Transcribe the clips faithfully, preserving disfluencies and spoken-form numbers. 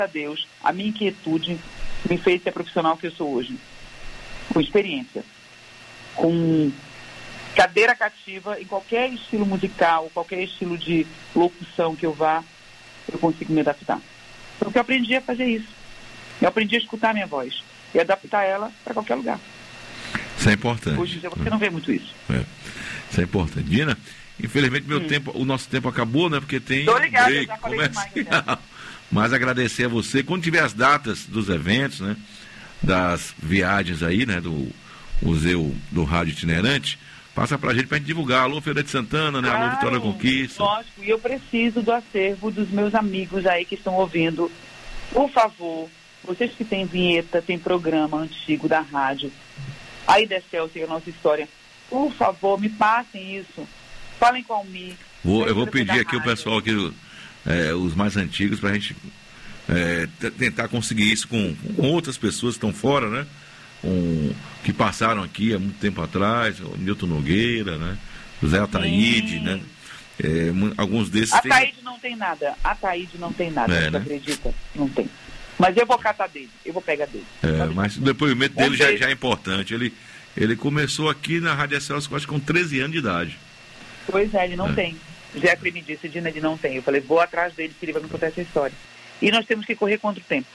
a Deus, a minha inquietude me fez ser a profissional que eu sou hoje. Com experiência, com cadeira cativa em qualquer estilo musical, qualquer estilo de locução que eu vá, eu consigo me adaptar. Porque eu aprendi a fazer isso. Eu aprendi a escutar a minha voz e adaptar ela para qualquer lugar. Isso é importante. Hoje em dia você não vê muito isso. É. Isso é importante. Dina, infelizmente meu hum. tempo, o nosso tempo acabou, né? Porque tem Tô ligado, break, eu já falei comercial. demais, né? Mas agradecer a você. Quando tiver as datas dos eventos, né? Das viagens aí, né? Do Museu do Rádio Itinerante, passa pra gente pra gente divulgar. Alô, Feira de Santana, né? Claro, Alô, Vitória da Conquista. Lógico, e eu preciso do acervo dos meus amigos aí que estão ouvindo. Por favor, vocês que têm vinheta, tem programa antigo da rádio, aí da Excelsior, a nossa história, por favor, me passem isso. Falem com mim. Vou, eu vou pedir aqui o pessoal, aqui, é, os mais antigos, pra gente é, t- tentar conseguir isso com, com outras pessoas que estão fora, né? Um, que passaram aqui há muito tempo atrás, o Nilton Nogueira, né? José Ataíde, né? É, alguns desses. A tem... Ataíde não tem nada. A Ataíde não tem nada, é, você né? acredita? Não tem. Mas eu vou catar dele, eu vou pegar dele. É, mas o depoimento dele já, já é importante. Ele, ele começou aqui na Rádio Excelsior, acho que com treze anos de idade. Pois é, ele não é. tem. Jeffrey me disse, Dina, ele não tem. Eu falei, vou atrás dele, que ele vai me contar essa história. E nós temos que correr contra o tempo.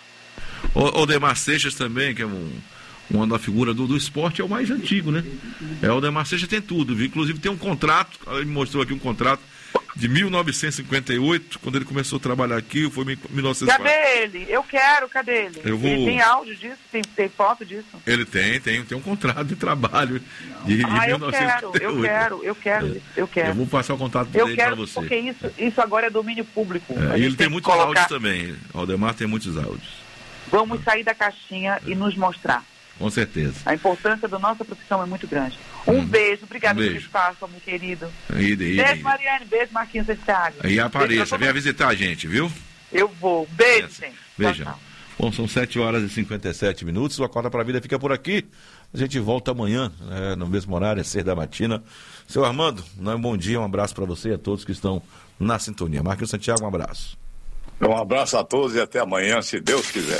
O, o Demar Seixas também, que é um, uma da figura do, do esporte, é o mais antigo, né? É, o Demar Seixas tem tudo, viu? Inclusive tem um contrato, ele me mostrou aqui um contrato de mil novecentos e cinquenta e oito, quando ele começou a trabalhar aqui, foi em mil novecentos e quatro. Cadê ele? Eu quero, cadê ele? Eu vou... Ele tem áudio disso? Tem, tem foto disso? Ele tem, tem, tem um contrato de trabalho de, de ah, mil novecentos e cinquenta e oito. eu quero, eu quero, eu quero, eu quero. Eu vou passar o contato eu dele quero, para você. Porque isso, isso agora é domínio público. É, e ele tem muitos colocar... áudios também. O Aldemar tem muitos áudios. Vamos sair da caixinha é. e nos mostrar. Com certeza. A importância da nossa profissão é muito grande. Um hum. beijo, obrigado um beijo. pelo espaço, meu querido. Ida, ida, beijo, ida. Mariane, beijo, Marquinhos Santiago. Aí apareça, venha visitar a gente, viu? Eu vou. Beijo, gente. Beijão. Bom, são sete horas e cinquenta e sete minutos, o Acorda para a Vida fica por aqui. A gente volta amanhã, né, no mesmo horário, às seis da matina. Seu Armando, um bom dia, um abraço para você e a todos que estão na sintonia. Marquinhos Santiago, um abraço. Um abraço a todos e até amanhã, se Deus quiser.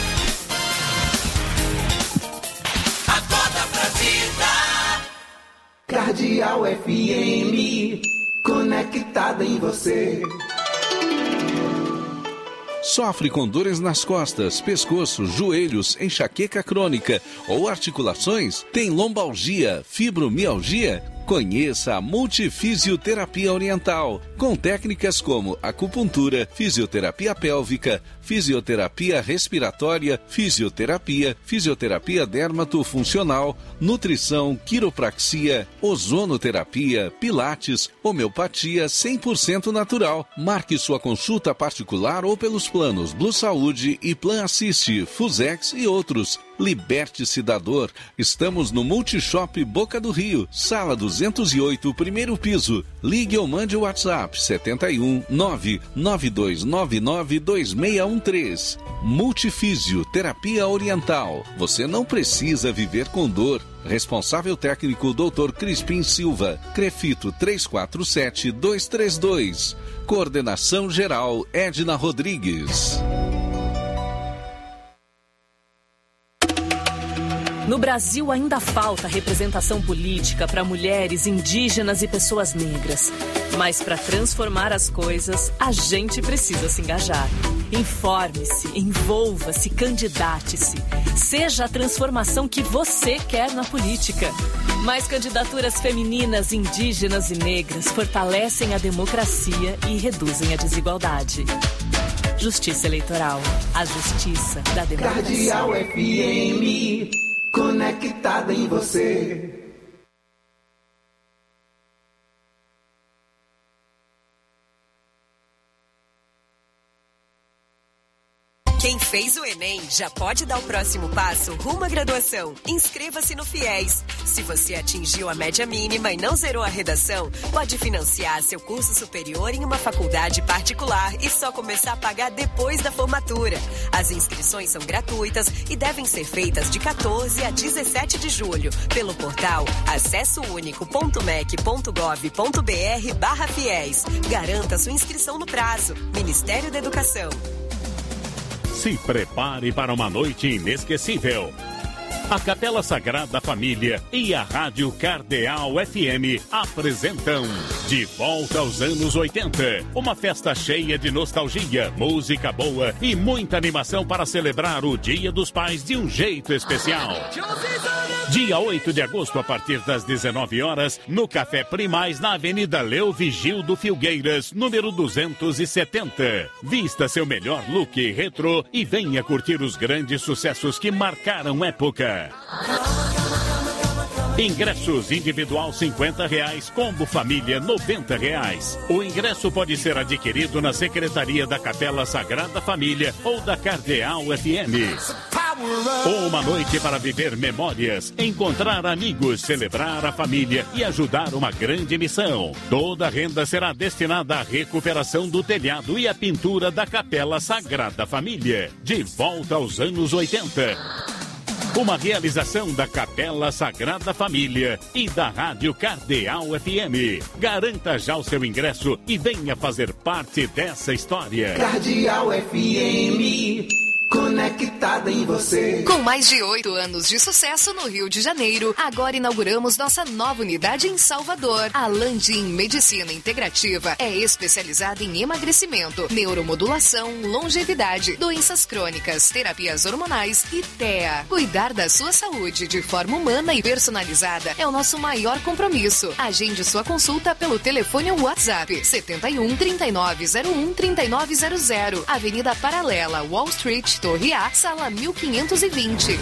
Cardeal F M, conectada em você. Sofre com dores nas costas, pescoço, joelhos, enxaqueca crônica ou articulações? Tem lombalgia, fibromialgia? Conheça a Multifisioterapia Oriental, com técnicas como acupuntura, fisioterapia pélvica, fisioterapia respiratória, fisioterapia, fisioterapia dermatofuncional, nutrição, quiropraxia, ozonoterapia, pilates, homeopatia cem por cento natural. Marque sua consulta particular ou pelos planos Blue Saúde e Plan Assist, Fusex e outros. Liberte-se da dor. Estamos no Multishop Boca do Rio, sala duzentos e oito, primeiro piso. Ligue ou mande o WhatsApp setenta e um, nove nove dois nove nove dois seis um três. Multifísio Terapia Oriental. Você não precisa viver com dor. Responsável técnico doutor Crispim Silva. Crefito três quatro sete dois três dois. Coordenação geral Edna Rodrigues. No Brasil ainda falta representação política para mulheres, indígenas e pessoas negras. Mas para transformar as coisas, a gente precisa se engajar. Informe-se, envolva-se, candidate-se. Seja a transformação que você quer na política. Mais candidaturas femininas, indígenas e negras fortalecem a democracia e reduzem a desigualdade. Justiça Eleitoral. A justiça da democracia. Cardeal F M, conectada em você. Quem fez o Enem já pode dar o próximo passo rumo à graduação. Inscreva-se no FIES. Se você atingiu a média mínima e não zerou a redação, pode financiar seu curso superior em uma faculdade particular e só começar a pagar depois da formatura. As inscrições são gratuitas e devem ser feitas de quatorze a dezessete de julho pelo portal acessounico.mec.gov.br barra FIES. Garanta sua inscrição no prazo. Ministério da Educação. Se prepare para uma noite inesquecível. A Capela Sagrada Família e a Rádio Cardeal F M apresentam De Volta aos Anos oitenta. Uma festa cheia de nostalgia, música boa e muita animação para celebrar o Dia dos Pais de um jeito especial. Dia oito de agosto, a partir das dezenove horas, no Café Primaz, na Avenida Leo Vigildo Filgueiras, número duzentos e setenta. Vista seu melhor look retrô e venha curtir os grandes sucessos que marcaram época. Ingressos individual cinquenta reais, combo família noventa reais. O ingresso pode ser adquirido na Secretaria da Capela Sagrada Família ou da Cardeal F M. Uma noite para viver memórias, encontrar amigos, celebrar a família e ajudar uma grande missão. Toda a renda será destinada à recuperação do telhado e à pintura da Capela Sagrada Família. De volta aos anos oitenta. Uma realização da Capela Sagrada Família e da Rádio Cardeal F M. Garanta já o seu ingresso e venha fazer parte dessa história. Cardeal F M, conectada em você. Com mais de oito anos de sucesso no Rio de Janeiro, agora inauguramos nossa nova unidade em Salvador. A Landim Medicina Integrativa é especializada em emagrecimento, neuromodulação, longevidade, doenças crônicas, terapias hormonais e T E A. Cuidar da sua saúde de forma humana e personalizada é o nosso maior compromisso. Agende sua consulta pelo telefone ou WhatsApp setenta e um, trinta e nove zero um, trinta e nove zero zero, Avenida Paralela, Wall Street, Torre A, sala mil quinhentos e vinte.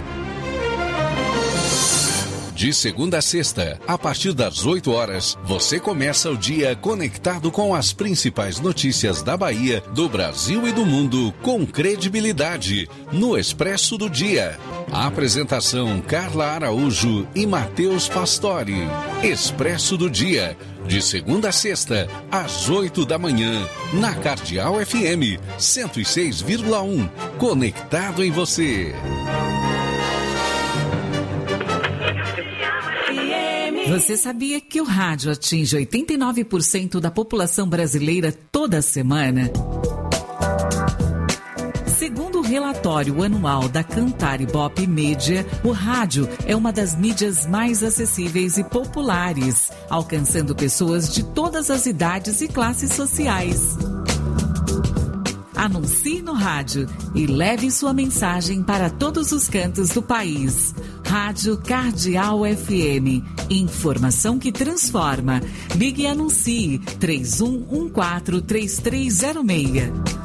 De segunda a sexta, a partir das oito horas, você começa o dia conectado com as principais notícias da Bahia, do Brasil e do mundo, com credibilidade, no Expresso do Dia. A apresentação Carla Araújo e Matheus Pastore. Expresso do Dia, de segunda a sexta, às oito da manhã, na Cardeal F M, cento e seis vírgula um, conectado em você. Você sabia que o rádio atinge oitenta e nove por cento da população brasileira toda semana? Segundo o relatório anual da Cantar Ibope Mídia, o rádio é uma das mídias mais acessíveis e populares, alcançando pessoas de todas as idades e classes sociais. Anuncie no rádio e leve sua mensagem para todos os cantos do país. Rádio Cardeal F M. Informação que transforma. Ligue e anuncie três um um quatro, três três zero seis.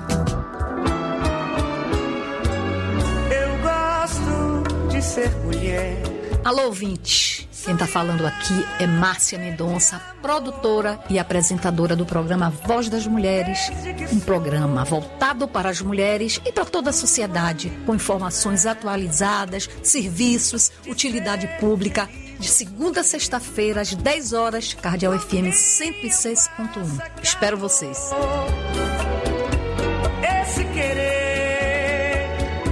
Eu gosto de ser mulher. Alô, ouvinte. Quem está falando aqui é Márcia Mendonça, produtora e apresentadora do programa Voz das Mulheres, um programa voltado para as mulheres e para toda a sociedade, com informações atualizadas, serviços, utilidade pública, de segunda a sexta-feira, às dez horas, Cardeal F M cento e seis ponto um. Espero vocês. Esse querer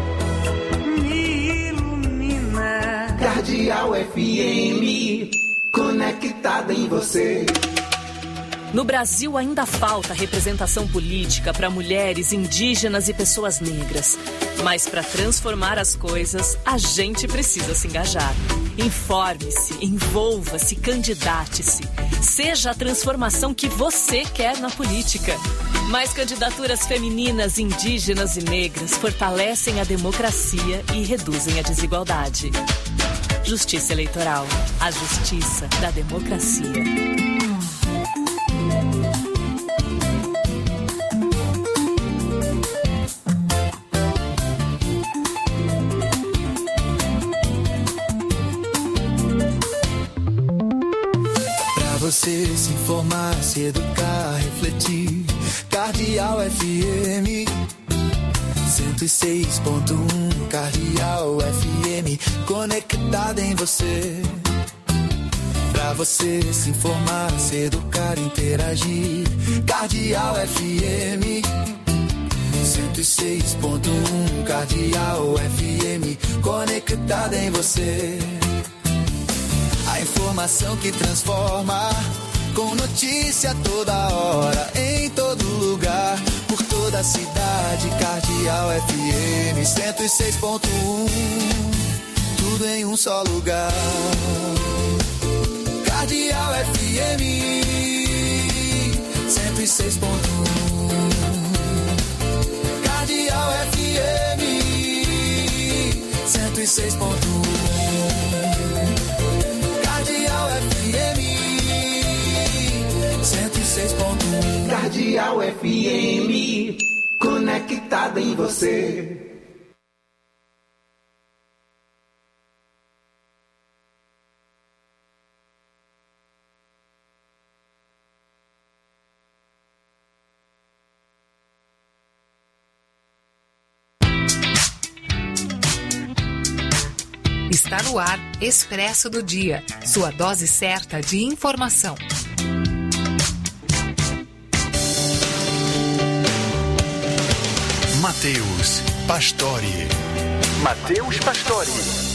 me ilumina. Cardeal F M, conectada em você. No Brasil ainda falta representação política para mulheres, indígenas e pessoas negras. Mas para transformar as coisas, a gente precisa se engajar. Informe-se, envolva-se, candidate-se. Seja a transformação que você quer na política. Mais candidaturas femininas, indígenas e negras fortalecem a democracia e reduzem a desigualdade. Justiça Eleitoral, a justiça da democracia. Você se informar, se educar, refletir. Cardeal F M cento e seis ponto um. Cardeal F M, conectada em você. Pra você se informar, se educar, interagir. Cardeal F M cento e seis ponto um. Cardeal F M, conectada em você. A informação que transforma, com notícia toda hora, em todo lugar. por toda a cidade. Cardeal F M cento e seis ponto um, tudo em um só lugar. Cardeal F M cento e seis ponto um, Cardeal F M cento e seis ponto um, Cardeal F M cento e seis ponto um. Cardeal F M, conectada em você. Está no ar, Expresso do Dia, sua dose certa de informação. Matheus Pastore. Matheus Pastore.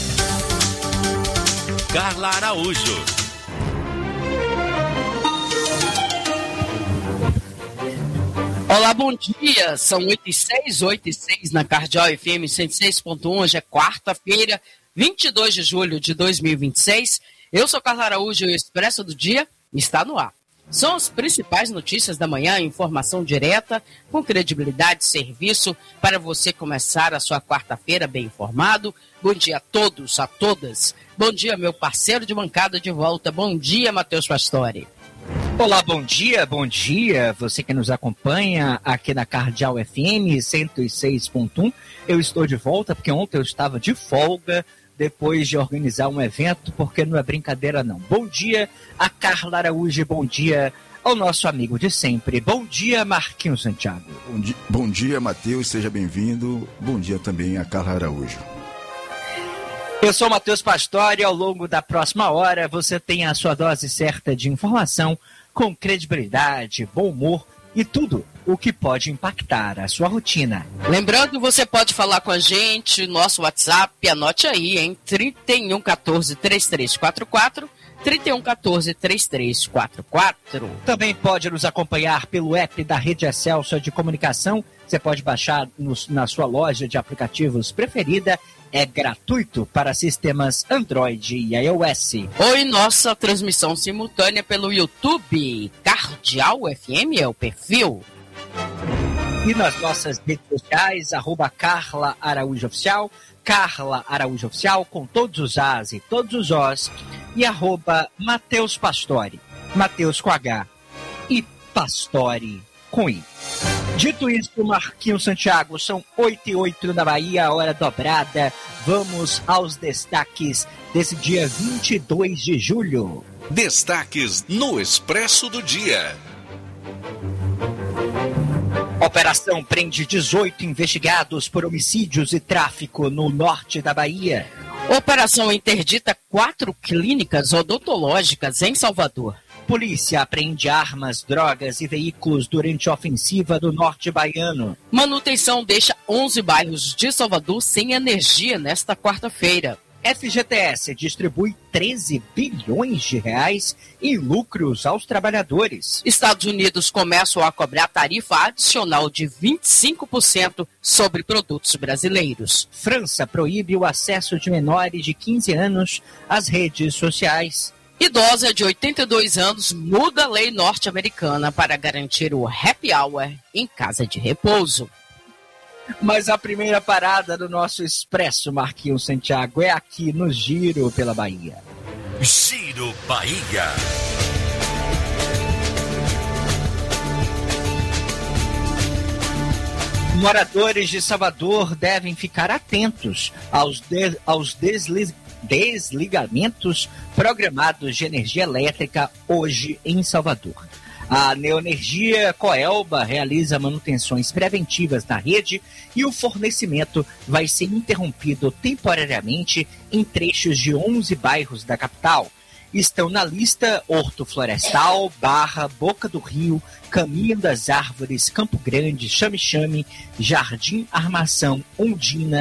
Carla Araújo. Olá, bom dia. São oito e seis, oito e seis na Cardeal F M cento e seis ponto um. Hoje é quarta-feira, vinte e dois de julho de dois mil e vinte e seis. Eu sou Carla Araújo e o Expresso do Dia está no ar. São as principais notícias da manhã, informação direta, com credibilidade e serviço para você começar a sua quarta-feira bem informado. Bom dia a todos, a todas. Bom dia, meu parceiro de bancada de volta. Bom dia, Matheus Pastore. Olá, bom dia, bom dia. Você que nos acompanha aqui na Cardeal F M cento e seis ponto um. Eu estou de volta porque ontem eu estava de folga, depois de organizar um evento, porque não é brincadeira não. Bom dia a Carla Araújo, bom dia ao nosso amigo de sempre. Bom dia, Marquinhos Santiago. Bom dia, bom dia, Matheus, seja bem-vindo. Bom dia também a Carla Araújo. Eu sou o Matheus Pastore e ao longo da próxima hora você tem a sua dose certa de informação com credibilidade, bom humor e tudo o que pode impactar a sua rotina. Lembrando, você pode falar com a gente, nosso WhatsApp, anote aí, em trinta e um, quatorze, trinta e três quarenta e quatro, trinta e um, quatorze, trinta e três quarenta e quatro. Também pode nos acompanhar pelo app da Rede Excelsior de Comunicação. Você pode baixar no, na sua loja de aplicativos preferida. É gratuito para sistemas Android e iOS. Oi, nossa transmissão simultânea pelo YouTube. Cardeal F M é o perfil. E nas nossas redes sociais, arroba Carla Araújo Oficial, Carla Araújo Oficial, com todos os As e todos os Os, e arroba Matheus Pastore, Matheus com H e Pastore com I. Dito isso, Marquinhos Santiago, são oito e oito na Bahia, hora dobrada. Vamos aos destaques desse dia vinte e dois de julho. Destaques no Expresso do Dia. Operação prende dezoito investigados por homicídios e tráfico no norte da Bahia. Operação interdita quatro clínicas odontológicas em Salvador. Polícia apreende armas, drogas e veículos durante a ofensiva do norte baiano. Manutenção deixa onze bairros de Salvador sem energia nesta quarta-feira. F G T S distribui treze bilhões de reais em lucros aos trabalhadores. Estados Unidos começam a cobrar tarifa adicional de vinte e cinco por cento sobre produtos brasileiros. França proíbe o acesso de menores de quinze anos às redes sociais. Idosa de oitenta e dois anos muda a lei norte-americana para garantir o happy hour em casa de repouso. Mas a primeira parada do nosso Expresso, Marquinhos Santiago, é aqui no Giro pela Bahia. Giro Bahia. Moradores de Salvador devem ficar atentos aos, de, aos desli, desligamentos programados de energia elétrica hoje em Salvador. A Neoenergia Coelba realiza manutenções preventivas na rede e o fornecimento vai ser interrompido temporariamente em trechos de onze bairros da capital. Estão na lista Horto Florestal, Barra, Boca do Rio, Caminho das Árvores, Campo Grande, Chame-Chame, Jardim Armação, Ondina,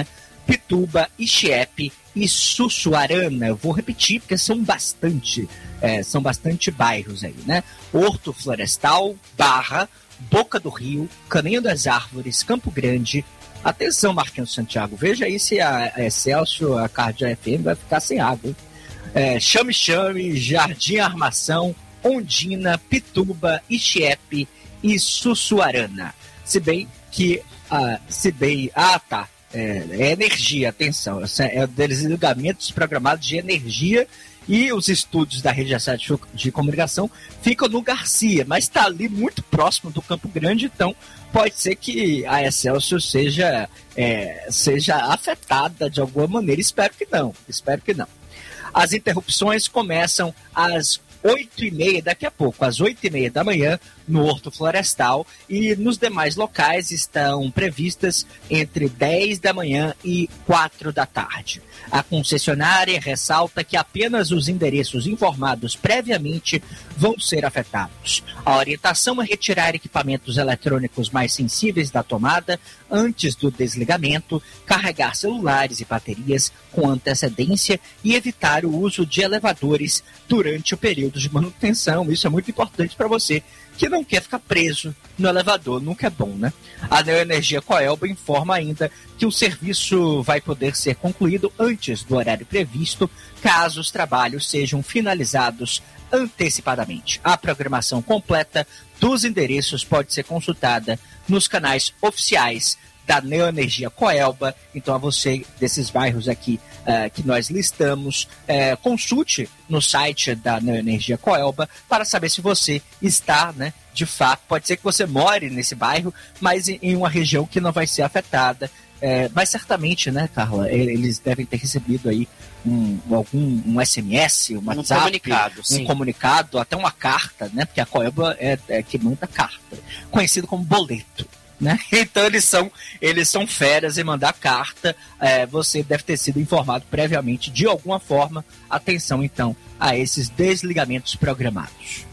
Pituba, Ixiepe e Sussuarana. Eu vou repetir porque são bastante, é, são bastante bairros aí, né? Horto Florestal, Barra, Boca do Rio, Caminho das Árvores, Campo Grande. Atenção, Marquinhos Santiago, veja aí se a Excelsior, a Cardio F M vai ficar sem água, hein? É, Chame Chame, Jardim Armação, Ondina, Pituba, Ixiepe e Sussuarana. Se bem que, ah, se bem, ah tá, é, é energia, atenção, é o desligamento programados de energia, e os estúdios da Rede sete de Comunicação ficam no Garcia, mas está ali muito próximo do Campo Grande, então pode ser que a Excelsior seja, é, seja afetada de alguma maneira. Espero que não, espero que não. As interrupções começam às oito e meia, daqui a pouco, às oito e meia da manhã, no Horto Florestal, e nos demais locais estão previstas entre dez da manhã e quatro da tarde. A concessionária ressalta que apenas os endereços informados previamente vão ser afetados. A orientação é retirar equipamentos eletrônicos mais sensíveis da tomada antes do desligamento, carregar celulares e baterias com antecedência e evitar o uso de elevadores durante o período de manutenção. Isso é muito importante para você que não quer ficar preso no elevador, nunca é bom, né? A Neoenergia Coelba informa ainda que o serviço vai poder ser concluído antes do horário previsto, caso os trabalhos sejam finalizados antecipadamente. A programação completa dos endereços pode ser consultada nos canais oficiais da Neoenergia Coelba. Então, a você desses bairros aqui uh, que nós listamos, uh, consulte no site da Neoenergia Coelba para saber se você está, né, de fato, pode ser que você more nesse bairro, mas em, em uma região que não vai ser afetada. Uh, mas certamente, né, Carla, eles devem ter recebido aí um, algum, um S M S, um WhatsApp, um comunicado, um sim. comunicado, até uma carta, né, porque a Coelba é, é que manda carta, conhecido como boleto. Né? Então eles são, eles são feras em mandar carta. É, você deve ter sido informado previamente de alguma forma. Atenção então a esses desligamentos programados.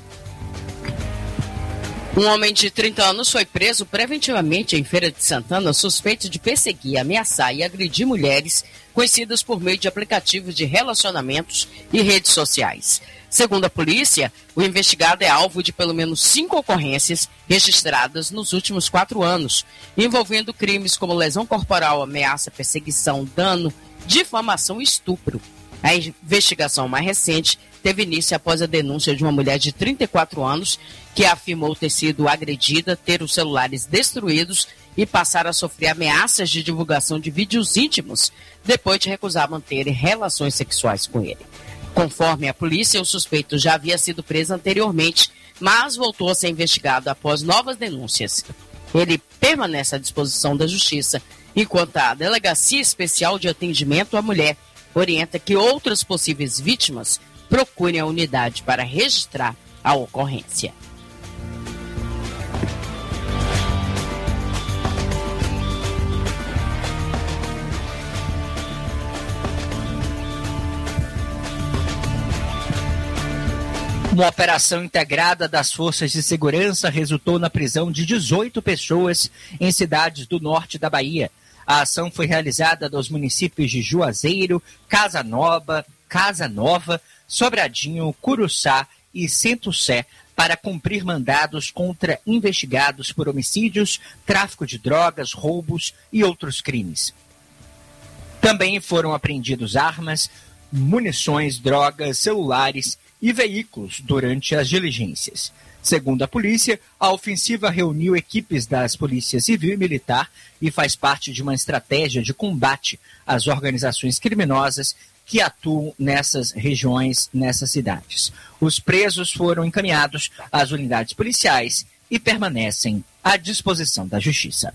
Um homem de trinta anos foi preso preventivamente em Feira de Santana, suspeito de perseguir, ameaçar e agredir mulheres conhecidas por meio de aplicativos de relacionamentos e redes sociais. Segundo a polícia, o investigado é alvo de pelo menos cinco ocorrências registradas nos últimos quatro anos, envolvendo crimes como lesão corporal, ameaça, perseguição, dano, difamação e estupro. A investigação mais recente teve início após a denúncia de uma mulher de trinta e quatro anos que afirmou ter sido agredida, ter os celulares destruídos e passar a sofrer ameaças de divulgação de vídeos íntimos depois de recusar manter relações sexuais com ele. Conforme a polícia, o suspeito já havia sido preso anteriormente, mas voltou a ser investigado após novas denúncias. Ele permanece à disposição da Justiça, enquanto a Delegacia Especial de Atendimento à Mulher orienta que outras possíveis vítimas procurem a unidade para registrar a ocorrência. Uma operação integrada das forças de segurança resultou na prisão de dezoito pessoas em cidades do norte da Bahia. A ação foi realizada nos municípios de Juazeiro, Casa Nova, Casa Nova, Sobradinho, Curuçá e Centro-Sé para cumprir mandados contra investigados por homicídios, tráfico de drogas, roubos e outros crimes. Também foram apreendidos armas, munições, drogas, celulares e veículos durante as diligências. Segundo a polícia, a ofensiva reuniu equipes das polícias civil e militar e faz parte de uma estratégia de combate às organizações criminosas que atuam nessas regiões, nessas cidades. Os presos foram encaminhados às unidades policiais e permanecem à disposição da Justiça.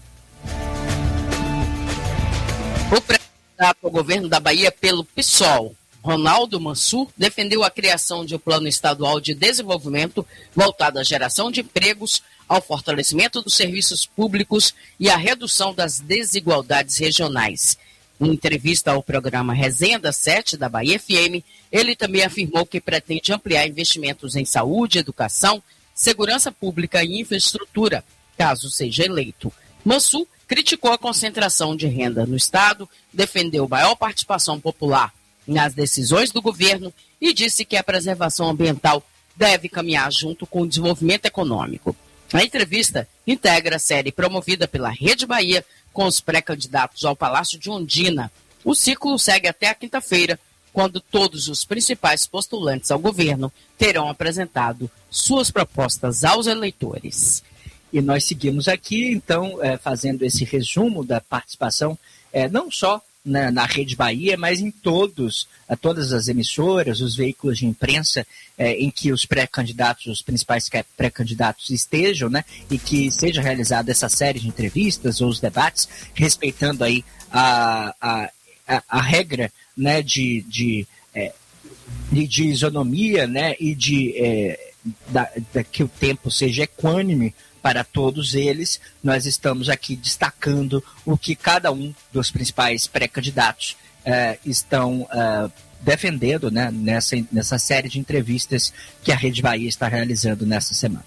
O pré-candidato ao governo da Bahia pelo PSOL, Ronaldo Mansur, defendeu a criação de um plano estadual de desenvolvimento voltado à geração de empregos, ao fortalecimento dos serviços públicos e à redução das desigualdades regionais. Em entrevista ao programa Resenha das Sete da Bahia F M, ele também afirmou que pretende ampliar investimentos em saúde, educação, segurança pública e infraestrutura, caso seja eleito. Mansur criticou a concentração de renda no Estado, defendeu maior participação popular nas decisões do governo e disse que a preservação ambiental deve caminhar junto com o desenvolvimento econômico. A entrevista integra a série promovida pela Rede Bahia com os pré-candidatos ao Palácio de Ondina. O ciclo segue até a quinta-feira, quando todos os principais postulantes ao governo terão apresentado suas propostas aos eleitores. E nós seguimos aqui, então, é, fazendo esse resumo da participação, é, não só na, na Rede Bahia, mas em todos, a todas as emissoras, os veículos de imprensa é, em que os pré-candidatos, os principais pré-candidatos estejam, né, e que seja realizada essa série de entrevistas ou os debates, respeitando aí a, a, a, a regra, né, de, de, é, de, de isonomia, né, e de é, da, da, que o tempo seja equânime para todos eles. Nós estamos aqui destacando o que cada um dos principais pré-candidatos eh, estão eh, defendendo, né, nessa, nessa série de entrevistas que a Rede Bahia está realizando nesta semana.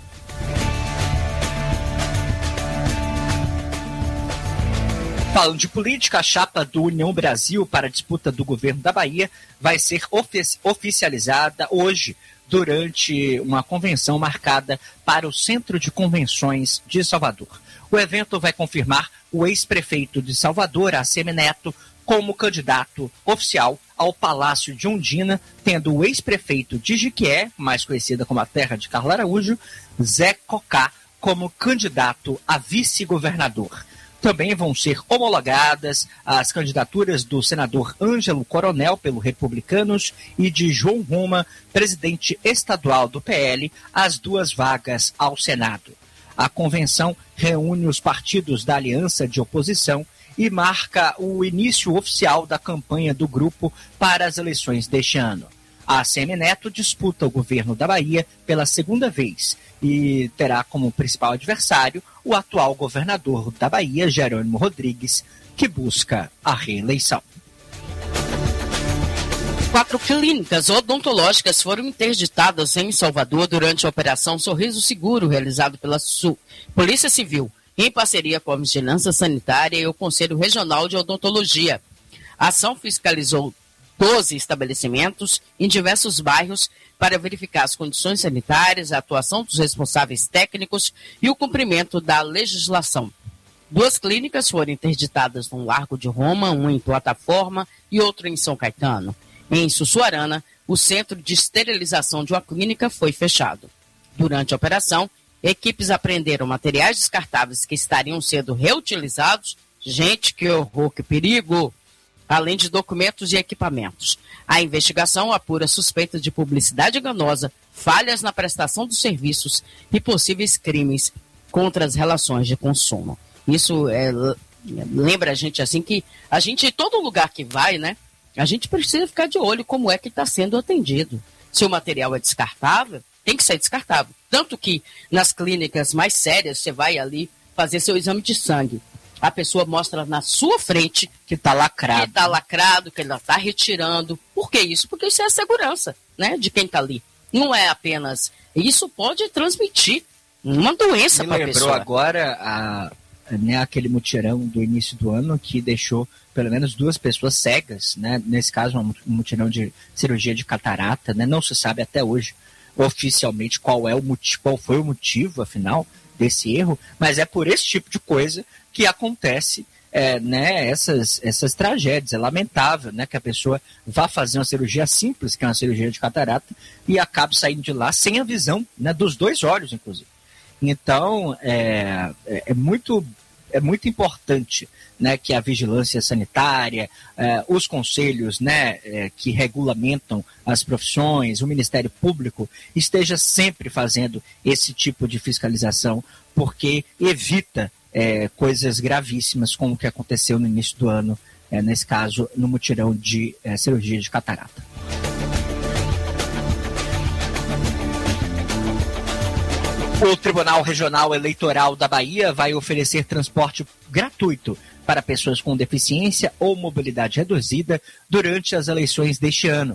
Falando de política, a chapa do União Brasil para a disputa do governo da Bahia vai ser ofi- oficializada hoje, durante uma convenção marcada para o Centro de Convenções de Salvador. O evento vai confirmar o ex-prefeito de Salvador, Assemi Neto, como candidato oficial ao Palácio de Ondina, tendo o ex-prefeito de Jiquié, mais conhecida como a terra de Carlos Araújo, Zé Cocá, como candidato a vice-governador. Também vão ser homologadas as candidaturas do senador Ângelo Coronel, pelo Republicanos, e de João Roma, presidente estadual do P L, as duas vagas ao Senado. A convenção reúne os partidos da aliança de oposição e marca o início oficial da campanha do grupo para as eleições deste ano. A Assemi Neto disputa o governo da Bahia pela segunda vez e terá como principal adversário o atual governador da Bahia, Jerônimo Rodrigues, que busca a reeleição. Quatro clínicas odontológicas foram interditadas em Salvador durante a Operação Sorriso Seguro, realizada pela Su- Polícia Civil, em parceria com a Vigilância Sanitária e o Conselho Regional de Odontologia. A ação fiscalizou doze estabelecimentos em diversos bairros para verificar as condições sanitárias, a atuação dos responsáveis técnicos e o cumprimento da legislação. Duas clínicas foram interditadas no Largo de Roma, uma em Plataforma e outra em São Caetano. Em Sussuarana, o centro de esterilização de uma clínica foi fechado. Durante a operação, equipes apreenderam materiais descartáveis que estariam sendo reutilizados. Gente, que horror, que perigo! Além de documentos e equipamentos. A investigação apura suspeita de publicidade enganosa, falhas na prestação dos serviços e possíveis crimes contra as relações de consumo. Isso é, lembra a gente assim que a gente, em todo lugar que vai, né, a gente precisa ficar de olho como é que está sendo atendido. Se o material é descartável, tem que ser descartável. Tanto que nas clínicas mais sérias, você vai ali fazer seu exame de sangue. A pessoa mostra na sua frente que está lacrado. Que está lacrado, que ela está retirando. Por que isso? Porque isso é a segurança, né, de quem está ali. Não é apenas... Isso pode transmitir uma doença para a pessoa. Me lembrou agora a, né, aquele mutirão do início do ano que deixou pelo menos duas pessoas cegas, né? Nesse caso, um mutirão de cirurgia de catarata, né? Não se sabe até hoje oficialmente qual, é o motivo, qual foi o motivo, afinal, desse erro, mas é por esse tipo de coisa que acontece, é, né, essas, essas tragédias. É lamentável, né, que a pessoa vá fazer uma cirurgia simples, que é uma cirurgia de catarata, e acabe saindo de lá sem a visão, né, dos dois olhos, inclusive. Então, é, é, é muito... É muito importante, né, que a vigilância sanitária, eh, os conselhos, né, eh, que regulamentam as profissões, o Ministério Público, esteja sempre fazendo esse tipo de fiscalização, porque evita eh, coisas gravíssimas como o que aconteceu no início do ano, eh, nesse caso, no mutirão de eh, cirurgia de catarata. O Tribunal Regional Eleitoral da Bahia vai oferecer transporte gratuito para pessoas com deficiência ou mobilidade reduzida durante as eleições deste ano.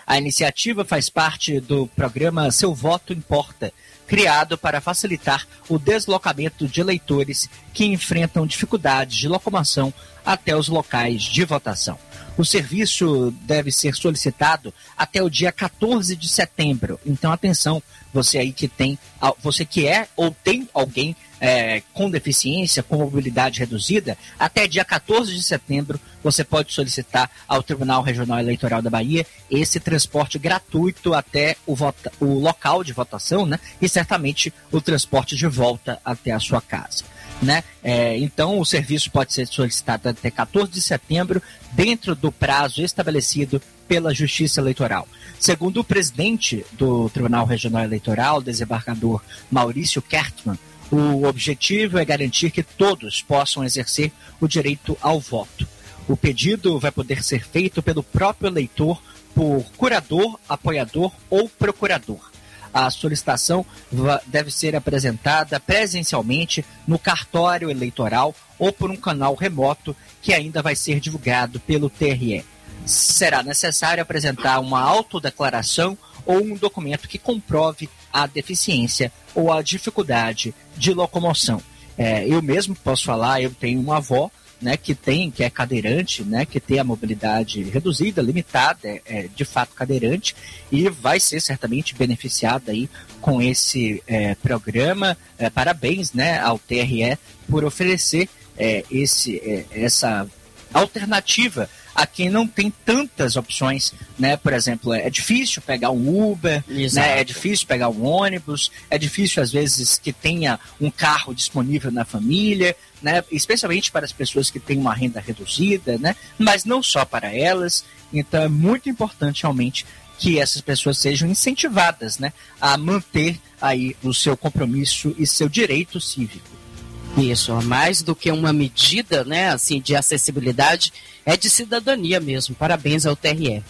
A iniciativa faz parte do programa Seu Voto Importa, criado para facilitar o deslocamento de eleitores que enfrentam dificuldades de locomoção até os locais de votação. O serviço deve ser solicitado até o dia quatorze de setembro. Então, atenção, você aí que tem, você que é ou tem alguém é, com deficiência, com mobilidade reduzida, até dia quatorze de setembro você pode solicitar ao Tribunal Regional Eleitoral da Bahia esse transporte gratuito até o, vota, o local de votação, né? E certamente o transporte de volta até a sua casa. Né? É, então, o serviço pode ser solicitado até quatorze de setembro, dentro do prazo estabelecido pela Justiça Eleitoral. Segundo o presidente do Tribunal Regional Eleitoral, desembargador Maurício Kertmann, o objetivo é garantir que todos possam exercer o direito ao voto. O pedido vai poder ser feito pelo próprio eleitor, por curador, apoiador ou procurador. A solicitação deve ser apresentada presencialmente no cartório eleitoral ou por um canal remoto que ainda vai ser divulgado pelo T R E. Será necessário apresentar uma autodeclaração ou um documento que comprove a deficiência ou a dificuldade de locomoção. É, eu mesmo posso falar, eu tenho uma avó, né, que tem, que é cadeirante, né, que tem a mobilidade reduzida, limitada, é, é de fato cadeirante, e vai ser certamente beneficiada aí com esse é, programa. É, parabéns, né, ao T R E por oferecer é, esse, é, essa alternativa a quem não tem tantas opções, né? Por exemplo, é difícil pegar um Uber, né? É difícil pegar um ônibus, é difícil às vezes que tenha um carro disponível na família, né? Especialmente para as pessoas que têm uma renda reduzida, né? Mas não só para elas. Então é muito importante realmente que essas pessoas sejam incentivadas, né, a manter aí o seu compromisso e seu direito cívico. Isso, mais do que uma medida, né, assim, de acessibilidade, é de cidadania mesmo. Parabéns ao T R E.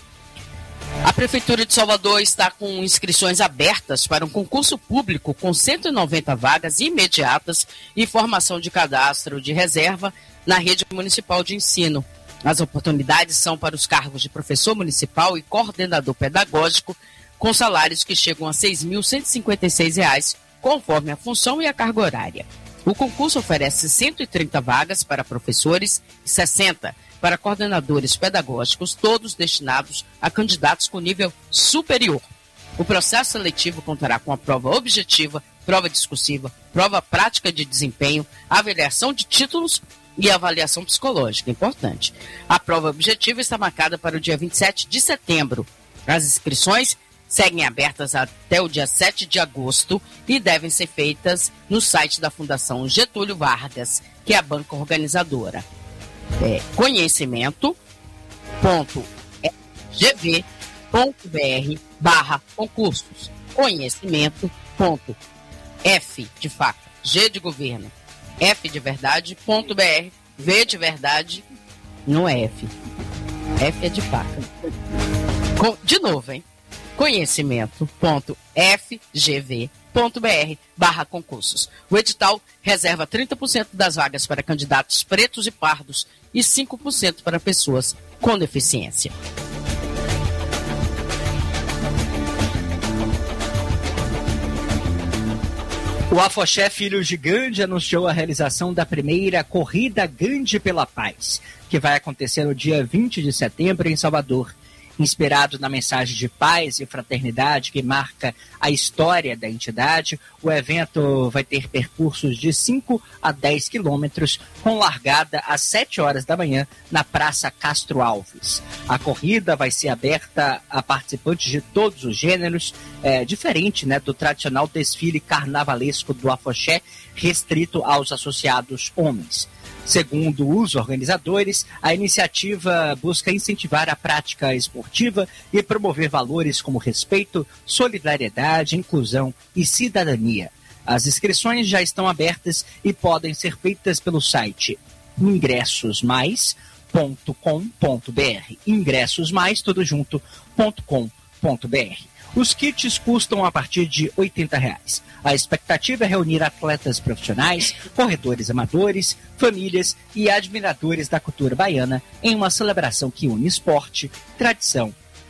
A Prefeitura de Salvador está com inscrições abertas para um concurso público com cento e noventa vagas imediatas e formação de cadastro de reserva na rede municipal de ensino. As oportunidades são para os cargos de professor municipal e coordenador pedagógico, com salários que chegam a seis mil cento e cinquenta e seis reais, conforme a função e a carga horária. O concurso oferece cento e trinta vagas para professores e sessenta para coordenadores pedagógicos, todos destinados a candidatos com nível superior. O processo seletivo contará com a prova objetiva, prova discursiva, prova prática de desempenho, avaliação de títulos e avaliação psicológica, importante. A prova objetiva está marcada para o dia vinte e sete de setembro. As inscrições seguem abertas até o dia sete de agosto e devem ser feitas no site da Fundação Getúlio Vargas, que é a banca organizadora. É conhecimento ponto g v ponto b r barra concursos. Conhecimento ponto f de faca, G de governo, F de verdade, ponto br, V de verdade, não é F. F é de faca. Com, de novo, hein? conhecimento ponto f g v ponto b r barra concursos. O edital reserva trinta por cento das vagas para candidatos pretos e pardos e cinco por cento para pessoas com deficiência. O Afoxé Filhos de Gandhi anunciou a realização da primeira Corrida Gandhi pela Paz, que vai acontecer no dia vinte de setembro em Salvador. Inspirado na mensagem de paz e fraternidade que marca a história da entidade, o evento vai ter percursos de cinco a dez quilômetros, com largada às sete horas da manhã na Praça Castro Alves. A corrida vai ser aberta a participantes de todos os gêneros, é, diferente, né, do tradicional desfile carnavalesco do Afoxé, restrito aos associados homens. Segundo os organizadores, a iniciativa busca incentivar a prática esportiva e promover valores como respeito, solidariedade, inclusão e cidadania. As inscrições já estão abertas e podem ser feitas pelo site ingressos mais ponto com ponto b r. ingressos mais, tudo junto, ponto com ponto b r. Os kits custam a partir de oitenta reais. A expectativa é reunir atletas profissionais, corredores amadores, famílias e admiradores da cultura baiana em uma celebração que une esporte, tradição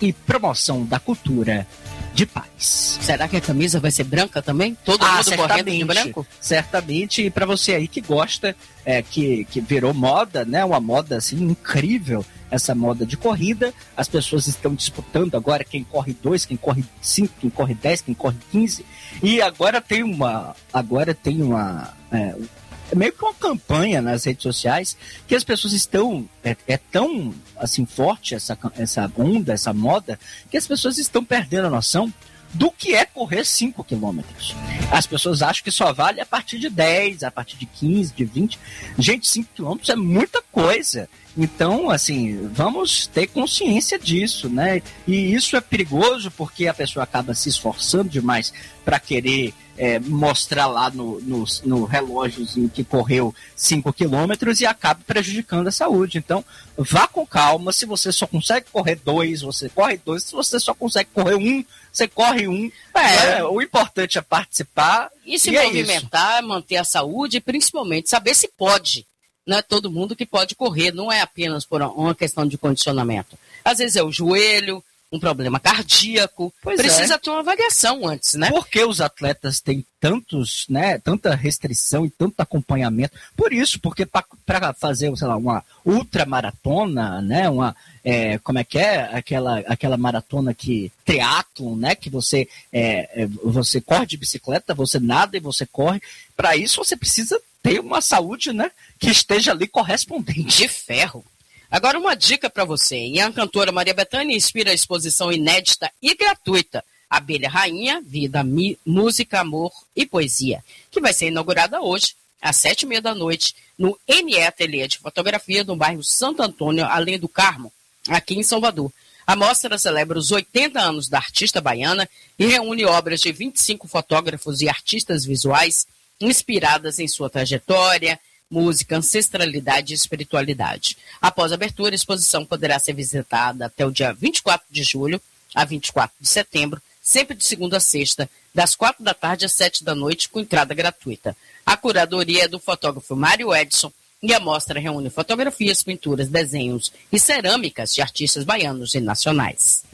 e promoção da cultura de paz. Será que a camisa vai ser branca também? Todo ah, mundo correndo de branco? Certamente, e para você aí que gosta, é, que, que virou moda, né? Uma moda assim incrível, essa moda de corrida. As pessoas estão disputando agora quem corre dois, quem corre cinco, quem corre dez, quem corre quinze. E agora tem uma. Agora tem uma. É, meio que uma campanha nas redes sociais que as pessoas estão, é, é tão assim forte essa, essa onda, essa moda, que as pessoas estão perdendo a noção do que é correr cinco quilômetros. As pessoas acham que só vale a partir de dez, a partir de quinze, de vinte. Gente, cinco quilômetros é muita coisa. Então, assim, vamos ter consciência disso, né? E isso é perigoso porque a pessoa acaba se esforçando demais para querer é, mostrar lá no, no, no relógiozinho que correu cinco quilômetros e acaba prejudicando a saúde. Então, vá com calma. Se você só consegue correr dois, você corre dois. Se você só consegue correr um, você corre um. É, é, o importante é participar. E se e movimentar, é manter a saúde e principalmente saber se pode. Não é todo mundo que pode correr, não é apenas por uma questão de condicionamento. Às vezes é o joelho, um problema cardíaco, pois precisa é. ter uma avaliação antes, né? Por que os atletas têm tantos, né, tanta restrição e tanto acompanhamento? Por isso, porque para fazer, sei lá, uma ultramaratona, né, uma, é, como é que é, aquela, aquela maratona que, triatlon, né, que você, é, você corre de bicicleta, você nada e você corre, para isso você precisa ter uma saúde, né, que esteja ali correspondente. De ferro. Agora uma dica para você. E a cantora Maria Bethânia inspira a exposição inédita e gratuita Abelha Rainha, Vida, Mi, Música, Amor e Poesia, que vai ser inaugurada hoje, às sete e meia da noite, no N E Ateliê de Fotografia, no bairro Santo Antônio, além do Carmo, aqui em Salvador. A mostra celebra os oitenta anos da artista baiana e reúne obras de vinte e cinco fotógrafos e artistas visuais inspiradas em sua trajetória, música, ancestralidade e espiritualidade. Após a abertura, a exposição poderá ser visitada até o dia vinte e quatro de julho a vinte e quatro de setembro, sempre de segunda a sexta, das quatro da tarde às sete da noite, com entrada gratuita. A curadoria é do fotógrafo Mário Edson e a mostra reúne fotografias, pinturas, desenhos e cerâmicas de artistas baianos e nacionais.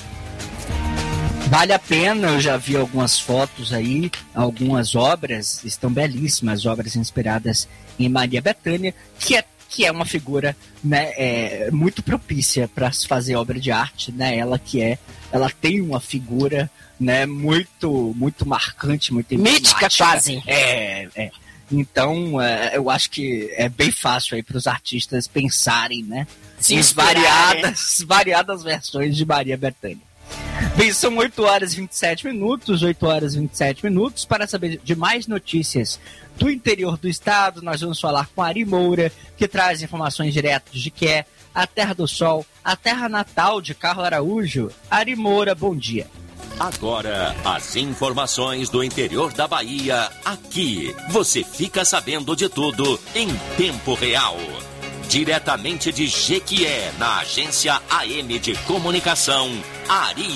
Vale a pena, eu já vi algumas fotos aí, algumas obras, estão belíssimas, obras inspiradas em Maria Bethânia, que é, que é uma figura, né, é, muito propícia para se fazer obra de arte, né? Ela que é, ela tem uma figura, né, muito, muito marcante, muito mítica quase. É, é. Então, é, eu acho que é bem fácil aí para os artistas pensarem, né, em variadas, variadas versões de Maria Bethânia. Bem, são oito horas e vinte e sete minutos, oito horas e vinte e sete minutos. Para saber de mais notícias do interior do estado, nós vamos falar com a Ari Moura, que traz informações diretas de que é a Terra do Sol, a terra natal de Carla Araújo. Ari Moura, bom dia. Agora, as informações do interior da Bahia, aqui. Você fica sabendo de tudo em tempo real. Diretamente de Jequié, na agência A M de Comunicação, Ari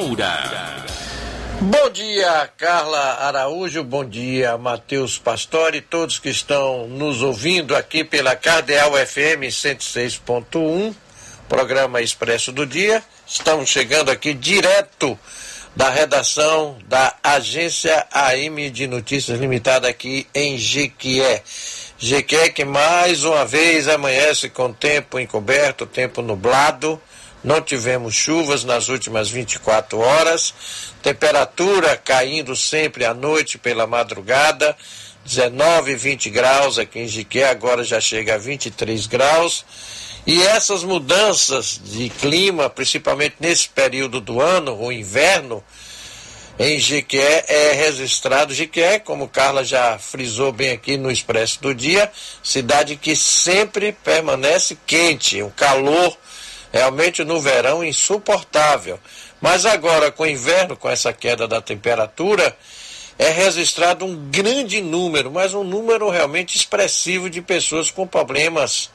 Moura. Bom dia, Carla Araújo, bom dia, Matheus Pastore, todos que estão nos ouvindo aqui pela Cardeal F M cento e seis ponto um, programa Expresso do Dia. Estamos chegando aqui direto da redação da agência A M de Notícias Limitada aqui em Jequié. Jequié que mais uma vez amanhece com tempo encoberto, tempo nublado. Não tivemos chuvas nas últimas vinte e quatro horas. Temperatura caindo sempre à noite pela madrugada. dezenove, vinte graus aqui em Jequié, agora já chega a vinte e três graus. E essas mudanças de clima, principalmente nesse período do ano, o inverno, em Jequié é registrado. Jequié, como Carla já frisou bem aqui no Expresso do Dia, cidade que sempre permanece quente, um calor realmente no verão insuportável. Mas agora com o inverno, com essa queda da temperatura, é registrado um grande número, mas um número realmente expressivo de pessoas com problemas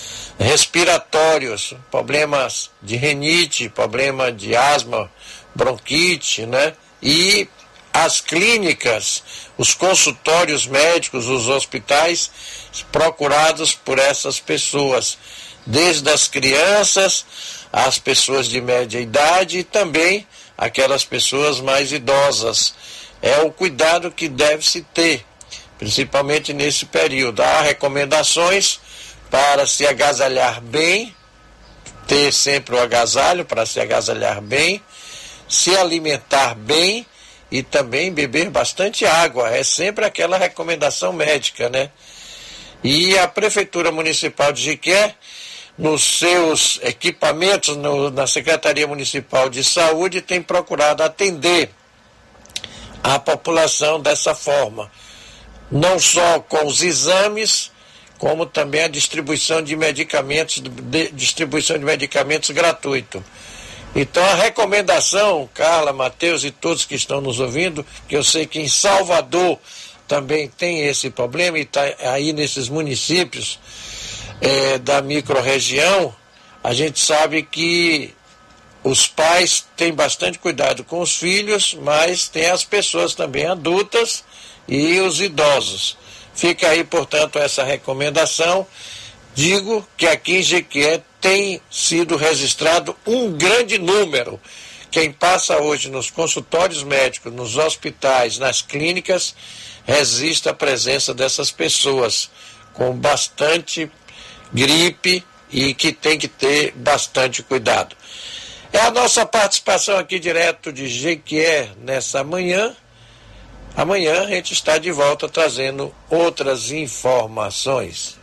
respiratórios, problemas de rinite, problema de asma, bronquite, né? E as clínicas, os consultórios médicos, os hospitais procurados por essas pessoas. desde as crianças, as pessoas de média idade e também aquelas pessoas mais idosas. É o cuidado que deve-se ter, principalmente nesse período. Há recomendações para se agasalhar bem, ter sempre o agasalho para se agasalhar bem, se alimentar bem e também beber bastante água. É sempre aquela recomendação médica, né? E a Prefeitura Municipal de Jequié, nos seus equipamentos, no, na Secretaria Municipal de Saúde, tem procurado atender a população dessa forma, não só com os exames, como também a distribuição de medicamentos, de, distribuição de medicamentos gratuito. Então a recomendação, Carla, Matheus e todos que estão nos ouvindo, que eu sei que em Salvador também tem esse problema e está aí nesses municípios é, da microrregião, a gente sabe que os pais têm bastante cuidado com os filhos, mas tem as pessoas também adultas e os idosos. Fica aí, portanto, essa recomendação. Digo que aqui em Jequié tem sido registrado um grande número. Quem passa hoje nos consultórios médicos, nos hospitais, nas clínicas, resiste à presença dessas pessoas com bastante gripe e que tem que ter bastante cuidado. É a nossa participação aqui direto de Jequié nessa manhã. Amanhã a gente está de volta trazendo outras informações.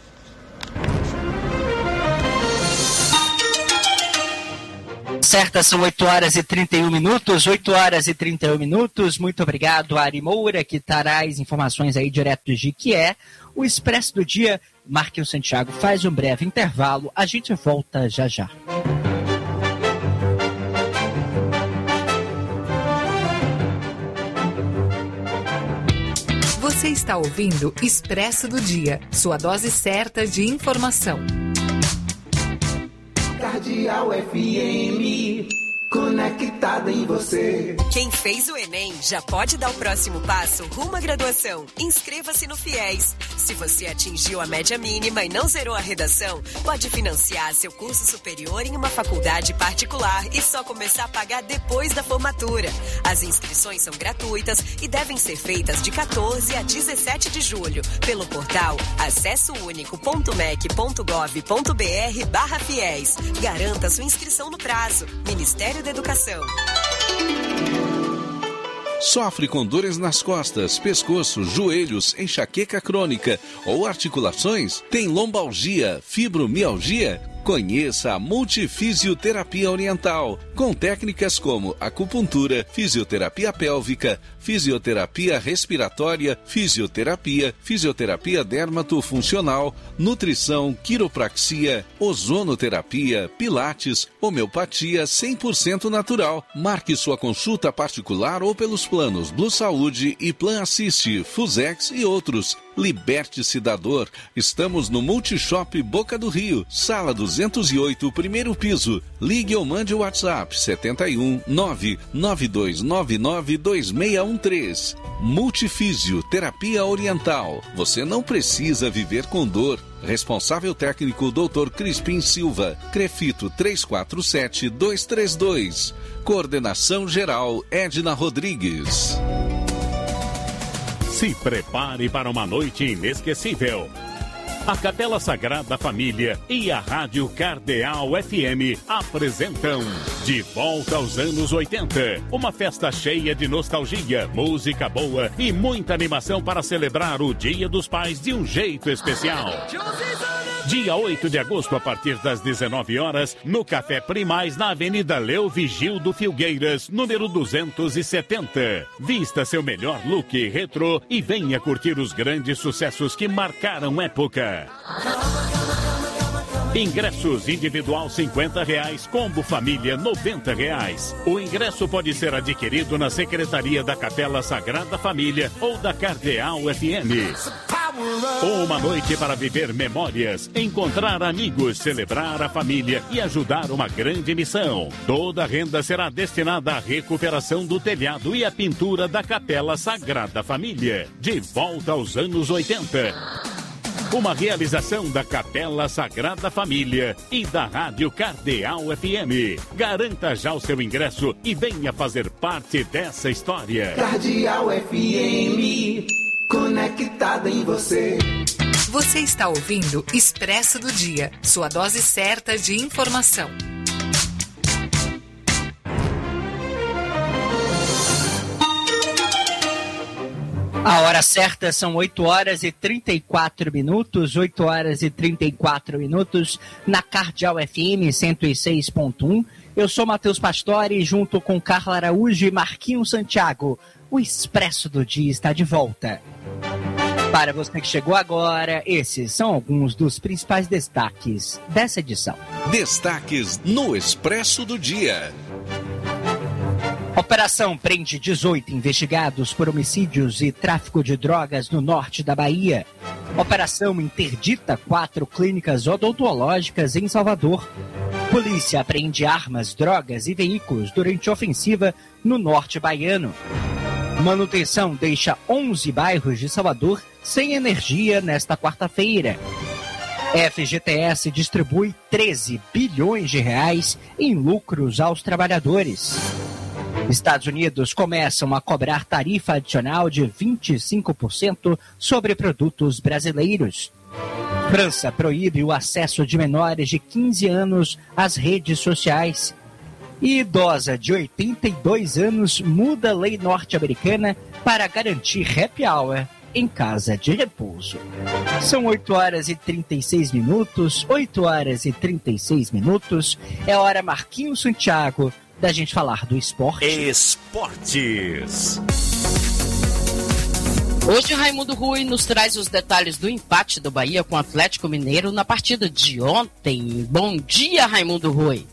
Certas são oito horas e trinta e um minutos, oito horas e trinta e um minutos. Muito obrigado, Ari Moura, que traz informações aí direto de Jequié. O Expresso do Dia, Marquinhos Santiago faz um breve intervalo. A gente volta já já. Você está ouvindo Expresso do Dia, sua dose certa de informação. Cardeal F M, conectada em você. Quem fez o Enem já pode dar o próximo passo rumo à graduação. Inscreva-se no FIES. Se você atingiu a média mínima e não zerou a redação, pode financiar seu curso superior em uma faculdade particular e só começar a pagar depois da formatura. As inscrições são gratuitas e devem ser feitas de quatorze a dezessete de julho pelo portal acessounico.mec.gov.br barra FIES. Garanta sua inscrição no prazo. Ministério da Educação. Sofre com dores nas costas, pescoço, joelhos, enxaqueca crônica ou articulações? Tem lombalgia, fibromialgia? Conheça a Multifisioterapia Oriental, com técnicas como acupuntura, fisioterapia pélvica, fisioterapia respiratória, fisioterapia, fisioterapia dermatofuncional, nutrição, quiropraxia, ozonoterapia, pilates, homeopatia cem por cento natural. Marque sua consulta particular ou pelos planos Blue Saúde e Plan Assist, Fusex e outros. Liberte-se da dor. Estamos no Multishop Boca do Rio, sala duzentos e oito, primeiro piso. Ligue ou mande o WhatsApp sete um nove nove dois nove nove dois seis um três. Multifísio Terapia Oriental. Você não precisa viver com dor. Responsável técnico doutor Crispim Silva. Crefito três quatro sete dois três dois. Coordenação geral Edna Rodrigues. Se prepare para uma noite inesquecível. A Capela Sagrada Família e a Rádio Cardeal F M apresentam De Volta aos Anos oitenta. Uma festa cheia de nostalgia, música boa e muita animação para celebrar o Dia dos Pais de um jeito especial. Dia oito de agosto, a partir das dezenove horas, no Café Primais, na Avenida Leo Vigildo Filgueiras, número duzentos e setenta. Vista seu melhor look retrô e venha curtir os grandes sucessos que marcaram época. Ingressos individual cinquenta reais, combo família noventa reais. O ingresso pode ser adquirido na Secretaria da Capela Sagrada Família ou da Cardeal F M. Uma noite para viver memórias, encontrar amigos, celebrar a família e ajudar uma grande missão. Toda a renda será destinada à recuperação do telhado e à pintura da Capela Sagrada Família. De volta aos anos oitenta. Uma realização da Capela Sagrada Família e da Rádio Cardeal F M. Garanta já o seu ingresso e venha fazer parte dessa história. Cardeal F M, conectada em você. Você está ouvindo Expresso do Dia, sua dose certa de informação. A hora certa são oito horas e trinta e quatro minutos, oito horas e trinta e quatro minutos, na Cardeal F M cento e seis ponto um. Eu sou Matheus Pastore, junto com Carla Araújo e Marquinhos Santiago. O Expresso do Dia está de volta. Para você que chegou agora, esses são alguns dos principais destaques dessa edição. Destaques no Expresso do Dia. Operação prende dezoito investigados por homicídios e tráfico de drogas no norte da Bahia. Operação interdita quatro clínicas odontológicas em Salvador. Polícia apreende armas, drogas e veículos durante ofensiva no norte baiano. Manutenção deixa onze bairros de Salvador sem energia nesta quarta-feira. F G T S distribui treze bilhões de reais em lucros aos trabalhadores. Estados Unidos começam a cobrar tarifa adicional de vinte e cinco por cento sobre produtos brasileiros. França proíbe o acesso de menores de quinze anos às redes sociais. E idosa de oitenta e dois anos muda a lei norte-americana para garantir happy hour em casa de repouso. São oito horas e trinta e seis minutos, oito horas e trinta e seis minutos. É hora, Marquinhos Santiago, da gente falar do esporte. Esportes. Hoje, Raimundo Rui nos traz os detalhes do empate do Bahia com o Atlético Mineiro na partida de ontem. Bom dia, Raimundo Rui.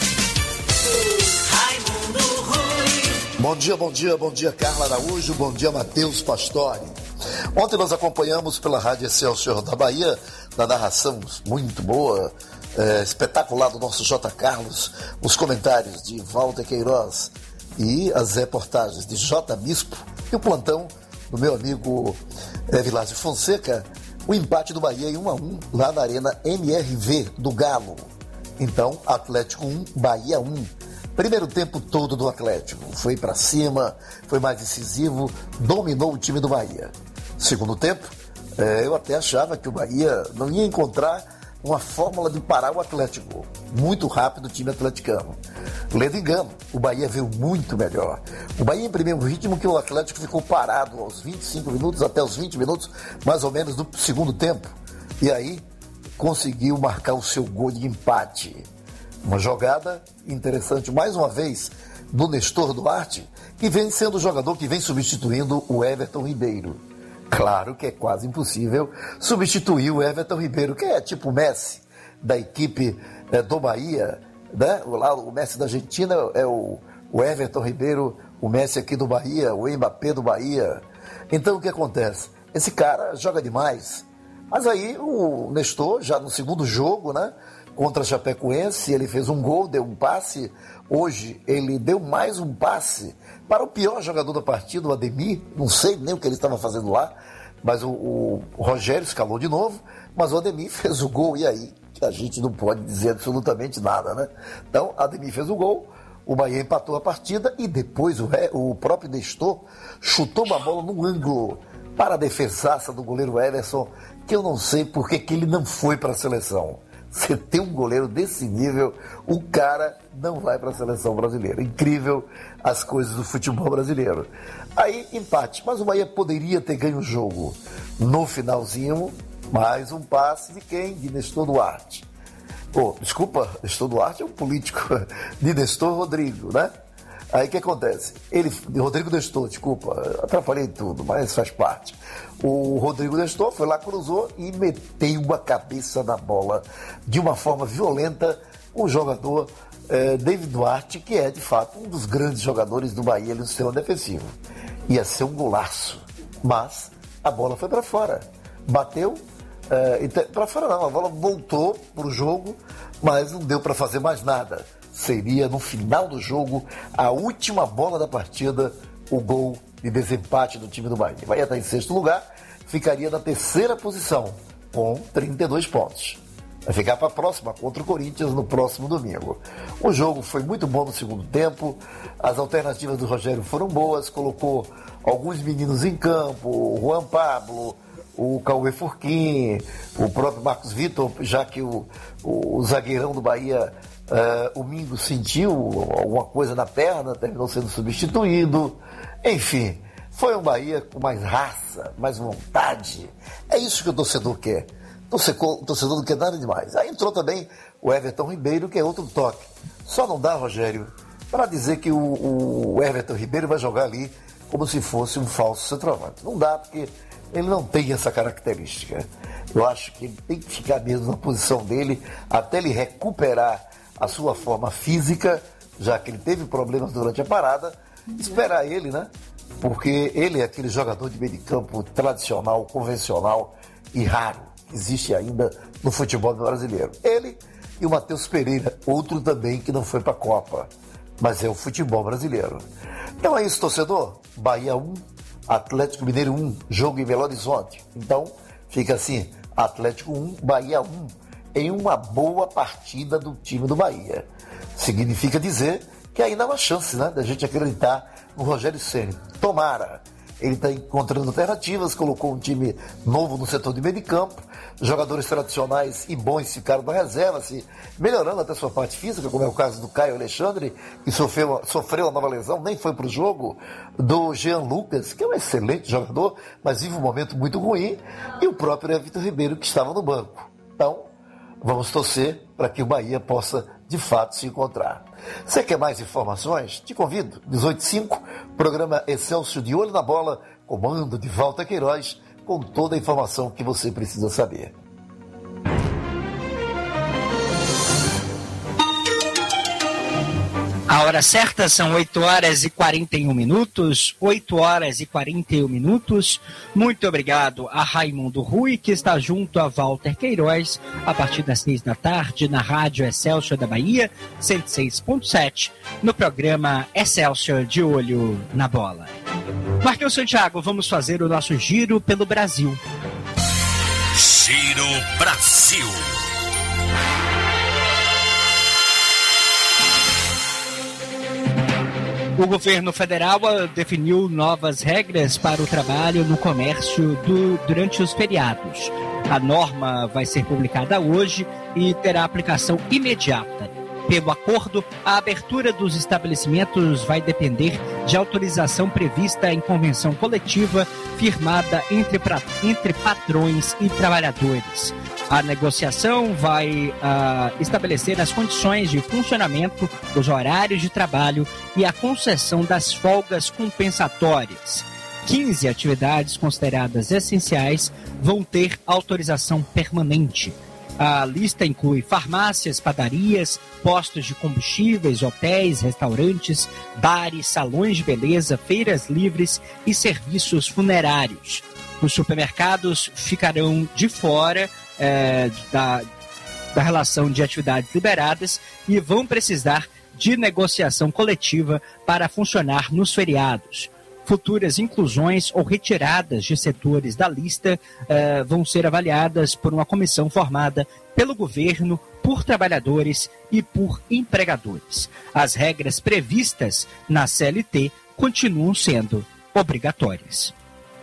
Bom dia, bom dia, bom dia, Carla Araújo, bom dia, Matheus Pastore. Ontem nós acompanhamos pela Rádio Excelsior da Bahia, na narração muito boa, é, espetacular do nosso J. Carlos, os comentários de Walter Queiroz e as reportagens de J. Bispo e o plantão do meu amigo é, Vilásio Fonseca, o empate do Bahia em um a um lá na Arena M R V do Galo. Então, Atlético um, Bahia um. Primeiro tempo todo do Atlético, foi para cima, foi mais decisivo, dominou o time do Bahia. Segundo tempo, é, eu até achava que o Bahia não ia encontrar uma fórmula de parar o Atlético. Muito rápido o time atleticano. Ledo engano, o Bahia veio muito melhor. O Bahia imprimiu um ritmo que o Atlético ficou parado aos vinte e cinco minutos, até os vinte minutos, mais ou menos, do segundo tempo. E aí, conseguiu marcar o seu gol de empate. Uma jogada interessante, mais uma vez, do Nestor Duarte, que vem sendo o jogador que vem substituindo o Everton Ribeiro. Claro que é quase impossível substituir o Everton Ribeiro, que é tipo o Messi da equipe é, do Bahia, né? O, lá, o Messi da Argentina é o, o Everton Ribeiro, o Messi aqui do Bahia, o Mbappé do Bahia. Então o que acontece? Esse cara joga demais. Mas aí o Nestor, já no segundo jogo, né? Contra a Chapecoense, ele fez um gol, deu um passe. Hoje ele deu mais um passe para o pior jogador da partida, o Ademir. Não sei nem o que ele estava fazendo lá, mas o, o Rogério escalou de novo, mas o Ademir fez o gol. E aí, a gente não pode dizer absolutamente nada, né? Então, Ademir fez o gol, o Bahia empatou a partida e depois o, o próprio Nestor chutou uma bola no ângulo para a defesaça do goleiro Everson, que eu não sei por que que ele não foi para a seleção. Você tem um goleiro desse nível, o cara não vai para a seleção brasileira. Incrível as coisas do futebol brasileiro. Aí, empate. Mas o Bahia poderia ter ganho o jogo. No finalzinho, mais um passe de quem? De Nestor Duarte. Oh, desculpa, Nestor Duarte é um político. De Nestor Rodrigo, né? Aí o que acontece? Ele, Rodrigo Nestor, desculpa, atrapalhei tudo, mas faz parte. O Rodrigo Nestor foi lá, cruzou e meteu a cabeça na bola de uma forma violenta o jogador eh, David Duarte, que é de fato um dos grandes jogadores do Bahia no sistema defensivo. Ia ser um golaço, mas a bola foi para fora. Bateu, eh, para fora não, a bola voltou para o jogo, mas não deu para fazer mais nada. Seria, no final do jogo, a última bola da partida, o gol de desempate do time do Bahia. O Bahia está em sexto lugar, ficaria na terceira posição, com trinta e dois pontos. Vai ficar para a próxima, contra o Corinthians, no próximo domingo. O jogo foi muito bom no segundo tempo, as alternativas do Rogério foram boas, colocou alguns meninos em campo, o Juan Pablo, o Cauê Furquim, o próprio Marcos Vitor, já que o, o, o zagueirão do Bahia, uh, o Mingo, sentiu alguma coisa na perna, terminou sendo substituído. Enfim, foi um Bahia com mais raça, mais vontade. É isso que o torcedor quer. O torcedor não quer nada demais. Aí entrou também o Everton Ribeiro, que é outro toque. Só não dá, Rogério, para dizer que o, o Everton Ribeiro vai jogar ali como se fosse um falso centroavante. Não dá, porque ele não tem essa característica. Eu acho que ele tem que ficar mesmo na posição dele até ele recuperar a sua forma física, já que ele teve problemas durante a parada. Esperar ele, né? Porque ele é aquele jogador de meio de campo tradicional, convencional e raro. Existe ainda no futebol brasileiro. Ele e o Matheus Pereira, outro também que não foi para a Copa, mas é o futebol brasileiro. Então é isso, torcedor. Bahia um, Atlético Mineiro um, jogo em Belo Horizonte. Então fica assim, Atlético um, Bahia um, em uma boa partida do time do Bahia. Significa dizer que ainda há uma chance, né, da gente acreditar no Rogério Ceni. Tomara. Ele está encontrando alternativas, colocou um time novo no setor de meio de campo, jogadores tradicionais e bons ficaram na reserva, se melhorando até sua parte física, como é o caso do Caio Alexandre, que sofreu, sofreu uma nova lesão, nem foi para o jogo, do Jean Lucas, que é um excelente jogador, mas vive um momento muito ruim, e o próprio Everton Ribeiro, que estava no banco. Então, vamos torcer para que o Bahia possa, de fato, se encontrar. Você quer mais informações? Te convido, dezoito e cinco, programa Excelsior de Olho na Bola, comando de Walter Queiroz, com toda a informação que você precisa saber. A hora certa são oito horas e quarenta e um minutos, oito horas e quarenta e um minutos. Muito obrigado a Raimundo Rui, que está junto a Walter Queiroz, a partir das seis da tarde, na Rádio Excelsior da Bahia, cento e seis ponto sete, no programa Excelsior de Olho na Bola. Marquinhos Santiago, vamos fazer o nosso giro pelo Brasil. Giro Brasil. O governo federal definiu novas regras para o trabalho no comércio do, durante os feriados. A norma vai ser publicada hoje e terá aplicação imediata. Pelo acordo, a abertura dos estabelecimentos vai depender de autorização prevista em convenção coletiva firmada entre, pra, entre patrões e trabalhadores. A negociação vai uh, estabelecer as condições de funcionamento, os horários de trabalho e a concessão das folgas compensatórias. quinze atividades consideradas essenciais vão ter autorização permanente. A lista inclui farmácias, padarias, postos de combustíveis, hotéis, restaurantes, bares, salões de beleza, feiras livres e serviços funerários. Os supermercados ficarão de fora É, da, da relação de atividades liberadas e vão precisar de negociação coletiva para funcionar nos feriados. Futuras inclusões ou retiradas de setores da lista eh, vão ser avaliadas por uma comissão formada pelo governo, por trabalhadores e por empregadores. As regras previstas na C L T continuam sendo obrigatórias.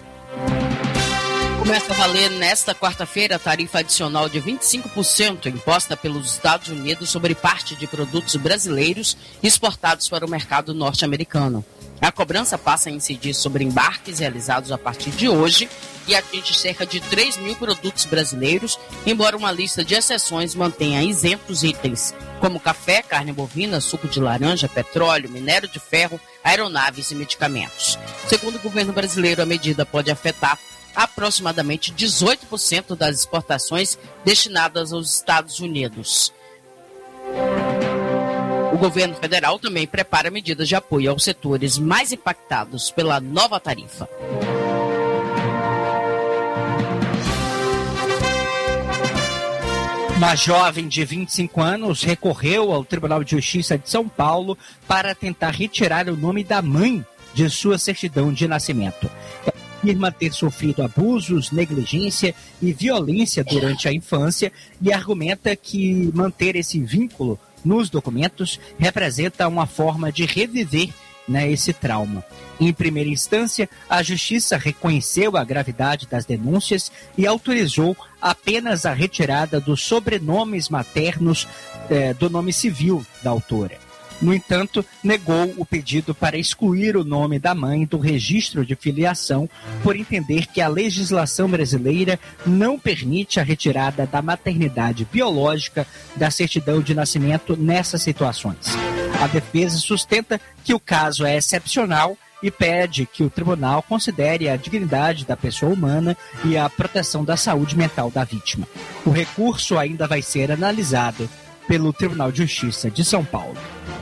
Começa a valer nesta quarta-feira a tarifa adicional de vinte e cinco por cento imposta pelos Estados Unidos sobre parte de produtos brasileiros exportados para o mercado norte-americano. A cobrança passa a incidir sobre embarques realizados a partir de hoje e atinge cerca de três mil produtos brasileiros, embora uma lista de exceções mantenha isentos itens como café, carne bovina, suco de laranja, petróleo, minério de ferro, aeronaves e medicamentos. Segundo o governo brasileiro, a medida pode afetar aproximadamente dezoito por cento das exportações destinadas aos Estados Unidos. O governo federal também prepara medidas de apoio aos setores mais impactados pela nova tarifa. Uma jovem de vinte e cinco anos recorreu ao Tribunal de Justiça de São Paulo para tentar retirar o nome da mãe de sua certidão de nascimento. afirma ter sofrido abusos, negligência e violência durante a infância e argumenta que manter esse vínculo nos documentos representa uma forma de reviver, né, esse trauma. Em primeira instância, a Justiça reconheceu a gravidade das denúncias e autorizou apenas a retirada dos sobrenomes maternos eh, do nome civil da autora. No entanto, negou o pedido para excluir o nome da mãe do registro de filiação, por entender que a legislação brasileira não permite a retirada da maternidade biológica da certidão de nascimento nessas situações. A defesa sustenta que o caso é excepcional e pede que o tribunal considere a dignidade da pessoa humana e a proteção da saúde mental da vítima. O recurso ainda vai ser analisado pelo Tribunal de Justiça de São Paulo.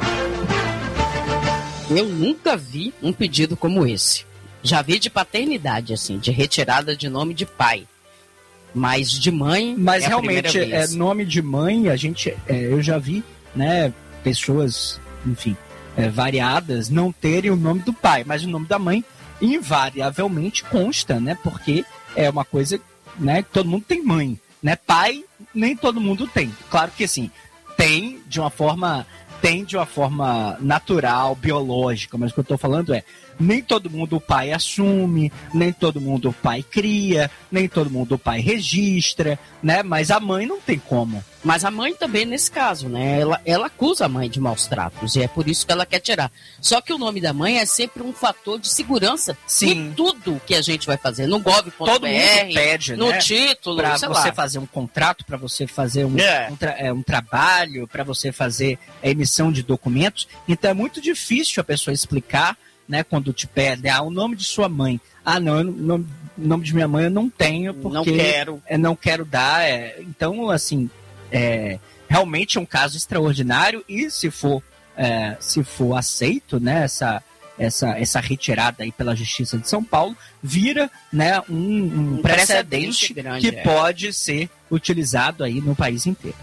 Eu nunca vi um pedido como esse. Já vi de paternidade, assim, de retirada de nome de pai. Mas de mãe, Mas é realmente, a é, nome de mãe, a gente, é, eu já vi, né, pessoas, enfim, é, variadas, não terem o nome do pai, mas o nome da mãe invariavelmente consta, né, porque é uma coisa, né, que todo mundo tem mãe, né, pai nem todo mundo tem. Claro que, assim, tem de uma forma... tem de uma forma natural, biológica, mas o que eu estou falando é, nem todo mundo o pai assume, nem todo mundo o pai cria, nem todo mundo o pai registra, né? Mas a mãe não tem como. Mas a mãe também, nesse caso, né? Ela, ela acusa a mãe de maus tratos e é por isso que ela quer tirar. Só que o nome da mãe é sempre um fator de segurança. Sim. Em tudo que a gente vai fazer, no gov ponto br, todo mundo pede, no né? título, para sei você lá. fazer um contrato, para você fazer um, É. um, tra é, um trabalho, para você fazer a emissão de documentos. Então é muito difícil a pessoa explicar, né, quando te pede, ah, o nome de sua mãe. Ah, não, o nome, nome de minha mãe eu não tenho, porque Não quero. é, não quero dar. É. Então, assim, é, realmente é um caso extraordinário e se for, é, se for aceito, né, essa, essa, essa retirada aí pela Justiça de São Paulo, vira, né, um, um, Um precedente, precedente grande, que é. pode ser utilizado aí no país inteiro.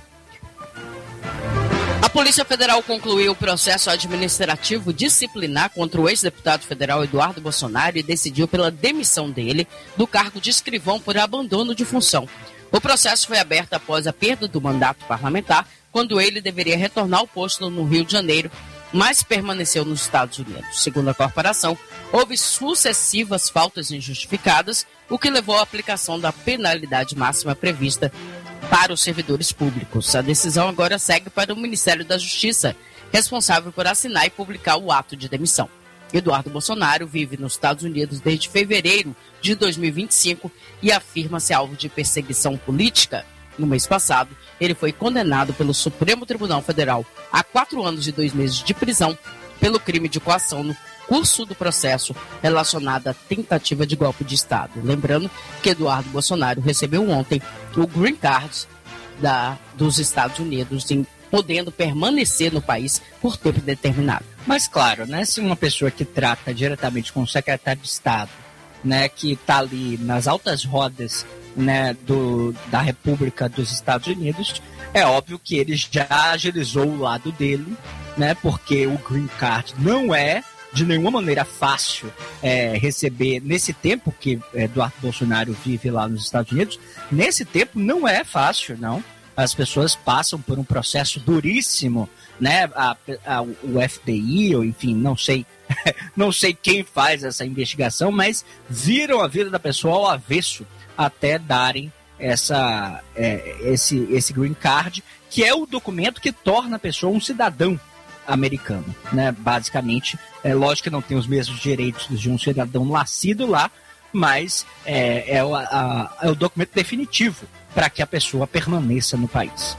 A Polícia Federal concluiu o processo administrativo disciplinar contra o ex-deputado federal Eduardo Bolsonaro e decidiu pela demissão dele do cargo de escrivão por abandono de função. O processo foi aberto após a perda do mandato parlamentar, quando ele deveria retornar ao posto no Rio de Janeiro, mas permaneceu nos Estados Unidos. Segundo a corporação, houve sucessivas faltas injustificadas, o que levou à aplicação da penalidade máxima prevista para os servidores públicos. A decisão agora segue para o Ministério da Justiça, responsável por assinar e publicar o ato de demissão. Eduardo Bolsonaro vive nos Estados Unidos desde fevereiro de dois mil e vinte e cinco e afirma ser alvo de perseguição política. No mês passado, ele foi condenado pelo Supremo Tribunal Federal a quatro anos e dois meses de prisão pelo crime de coação no curso do processo relacionado à tentativa de golpe de Estado. Lembrando que Eduardo Bolsonaro recebeu ontem o Green Card da, dos Estados Unidos, em, podendo permanecer no país por tempo determinado. Mas claro, né, se uma pessoa que trata diretamente com o secretário de Estado, né, que está ali nas altas rodas, né, do, da República dos Estados Unidos, é óbvio que ele já agilizou o lado dele, né, porque o Green Card não é de nenhuma maneira fácil é, receber nesse tempo que Eduardo Bolsonaro vive lá nos Estados Unidos. Nesse tempo não é fácil, não. As pessoas passam por um processo duríssimo, né? A, a, o F B I, ou enfim, não sei, não sei quem faz essa investigação, mas viram a vida da pessoa ao avesso até darem essa, é, esse, esse Green Card, que é o documento que torna a pessoa um cidadão americano, né? Basicamente, é lógico que não tem os mesmos direitos de um cidadão nascido lá, mas é, é, o, a, é o documento definitivo para que a pessoa permaneça no país.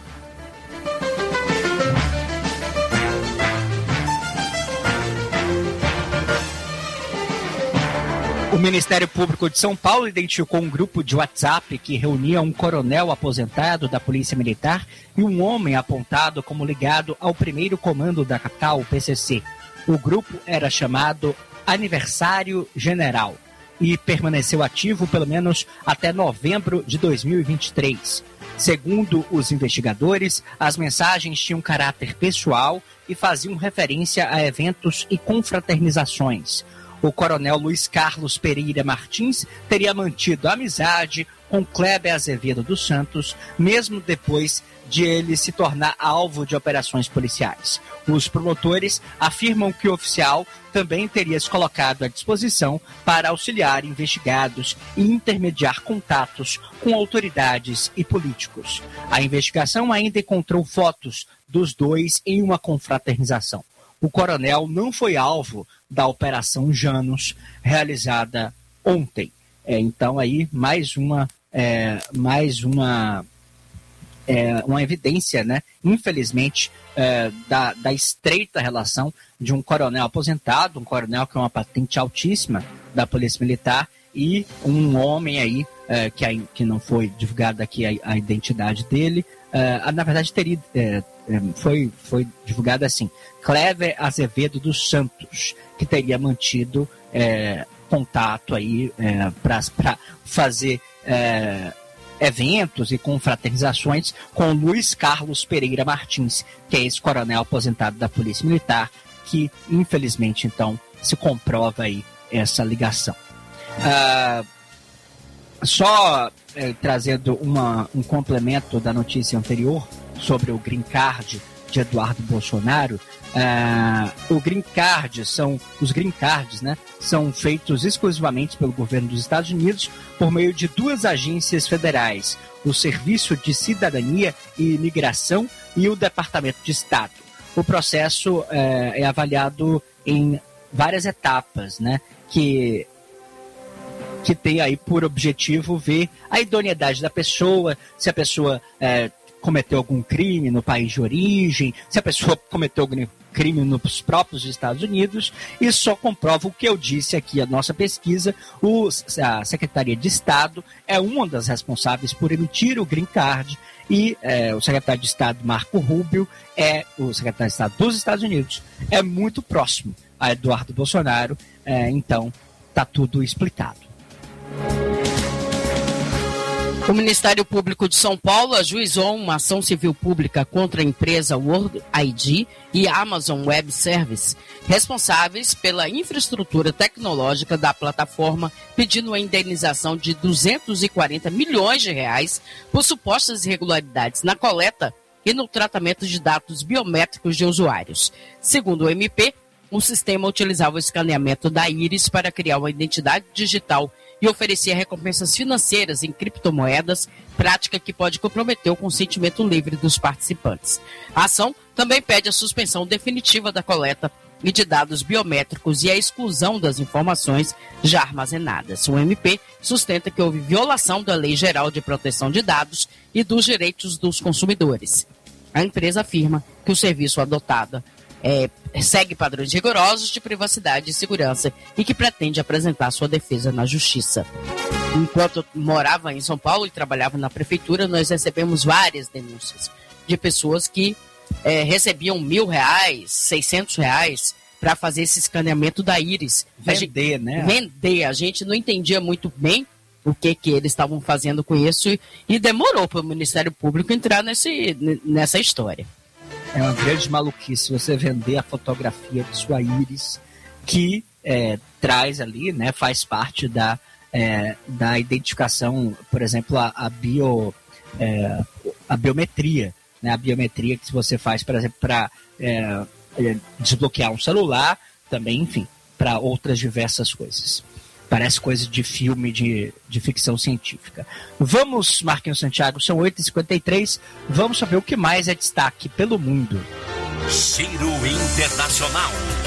O Ministério Público de São Paulo identificou um grupo de WhatsApp que reunia um coronel aposentado da Polícia Militar e um homem apontado como ligado ao primeiro comando da capital, o P C C. O grupo era chamado Aniversário General e permaneceu ativo pelo menos até novembro de dois mil e vinte e três. Segundo os investigadores, as mensagens tinham caráter pessoal e faziam referência a eventos e confraternizações. o coronel Luiz Carlos Pereira Martins teria mantido a amizade com Kleber Azevedo dos Santos, mesmo depois de ele se tornar alvo de operações policiais. Os promotores afirmam que o oficial também teria se colocado à disposição para auxiliar investigados e intermediar contatos com autoridades e políticos. A investigação ainda encontrou fotos dos dois em uma confraternização. O coronel não foi alvo da Operação Janus, realizada ontem. É, então, aí, mais uma, é, mais uma, é, uma evidência, né, infelizmente, é, da, da estreita relação de um coronel aposentado, um coronel que é uma patente altíssima da Polícia Militar, e um homem aí, é, que, aí, que não foi divulgada aqui a, a identidade dele, é, na verdade, teria... É, Foi, foi divulgado assim, Kleber Azevedo dos Santos, que teria mantido é, contato aí é, para fazer é, eventos e confraternizações com Luiz Carlos Pereira Martins, que é esse coronel aposentado da Polícia Militar, que infelizmente então se comprova aí essa ligação. Ah, só é, trazendo uma, um complemento da notícia anterior sobre o Green Card de Eduardo Bolsonaro, uh, o Green Card são, os Green Cards, né, são feitos exclusivamente pelo governo dos Estados Unidos por meio de duas agências federais, o Serviço de Cidadania e Imigração e o Departamento de Estado. O processo uh, é avaliado em várias etapas, né, que que tem aí por objetivo ver a idoneidade da pessoa, se a pessoa é, cometeu algum crime no país de origem, se a pessoa cometeu algum crime nos próprios Estados Unidos, e só comprova o que eu disse aqui, a nossa pesquisa, o, a Secretaria de Estado é uma das responsáveis por emitir o Green Card, e é, o secretário de Estado, Marco Rubio, é o secretário de Estado dos Estados Unidos, é muito próximo a Eduardo Bolsonaro, é, então está tudo explicado. O Ministério Público de São Paulo ajuizou uma ação civil pública contra a empresa World I D e Amazon Web Service, responsáveis pela infraestrutura tecnológica da plataforma, pedindo a indenização de duzentos e quarenta milhões de reais por supostas irregularidades na coleta e no tratamento de dados biométricos de usuários. Segundo o M P, o sistema utilizava o escaneamento da íris para criar uma identidade digital e oferecia recompensas financeiras em criptomoedas, prática que pode comprometer o consentimento livre dos participantes. A ação também pede a suspensão definitiva da coleta e de dados biométricos e a exclusão das informações já armazenadas. O M P sustenta que houve violação da Lei Geral de Proteção de Dados e dos direitos dos consumidores. A empresa afirma que o serviço adotado É, segue padrões rigorosos de privacidade e segurança e que pretende apresentar sua defesa na justiça. Enquanto eu morava em São Paulo e trabalhava na prefeitura, nós recebemos várias denúncias de pessoas que é, recebiam mil reais, seiscentos reais para fazer esse escaneamento da íris. Vender, né? Vender. A gente não entendia muito bem o que, que eles estavam fazendo com isso e, e demorou para o Ministério Público entrar nesse, nessa história. É uma grande maluquice você vender a fotografia de sua íris, que é, traz ali, né, faz parte da, é, da identificação, por exemplo, a, a, bio, é, a biometria. Né, a biometria que você faz, por exemplo, para é, é, desbloquear um celular, também, enfim, para outras diversas coisas. Parece coisa de filme de, de ficção científica. Vamos, Marquinhos Santiago, são oito e cinquenta e três. Vamos saber o que mais é destaque pelo mundo. Giro Internacional.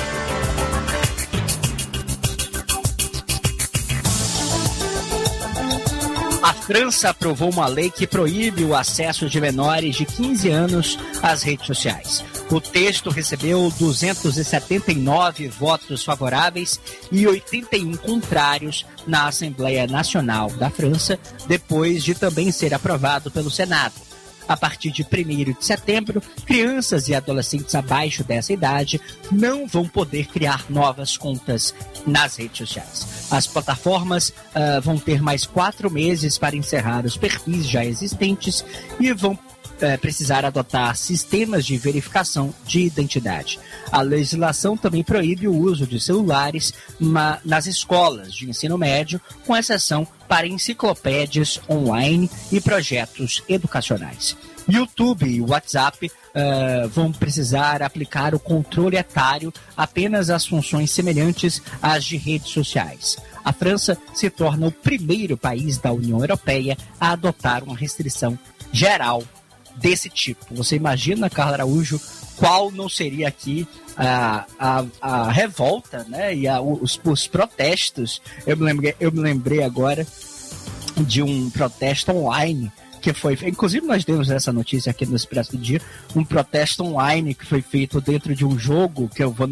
A França aprovou uma lei que proíbe o acesso de menores de quinze anos às redes sociais. O texto recebeu duzentos e setenta e nove votos favoráveis e oitenta e um contrários na Assembleia Nacional da França, depois de também ser aprovado pelo Senado. A partir de primeiro de setembro, crianças e adolescentes abaixo dessa idade não vão poder criar novas contas nas redes sociais. As plataformas uh, vão ter mais quatro meses para encerrar os perfis já existentes e vão é, precisar adotar sistemas de verificação de identidade. A legislação também proíbe o uso de celulares na, nas escolas de ensino médio, com exceção para enciclopédias online e projetos educacionais. YouTube e WhatsApp uh, vão precisar aplicar o controle etário apenas às funções semelhantes às de redes sociais. A França se torna o primeiro país da União Europeia a adotar uma restrição geral desse tipo. Você imagina, Carla Araújo, qual não seria aqui a, a, a revolta, né? E a, os, os protestos. Eu me, lembrei, eu me lembrei agora de um protesto online que foi, inclusive nós demos essa notícia aqui no Expresso do Dia, um protesto online que foi feito dentro de um jogo, que eu vou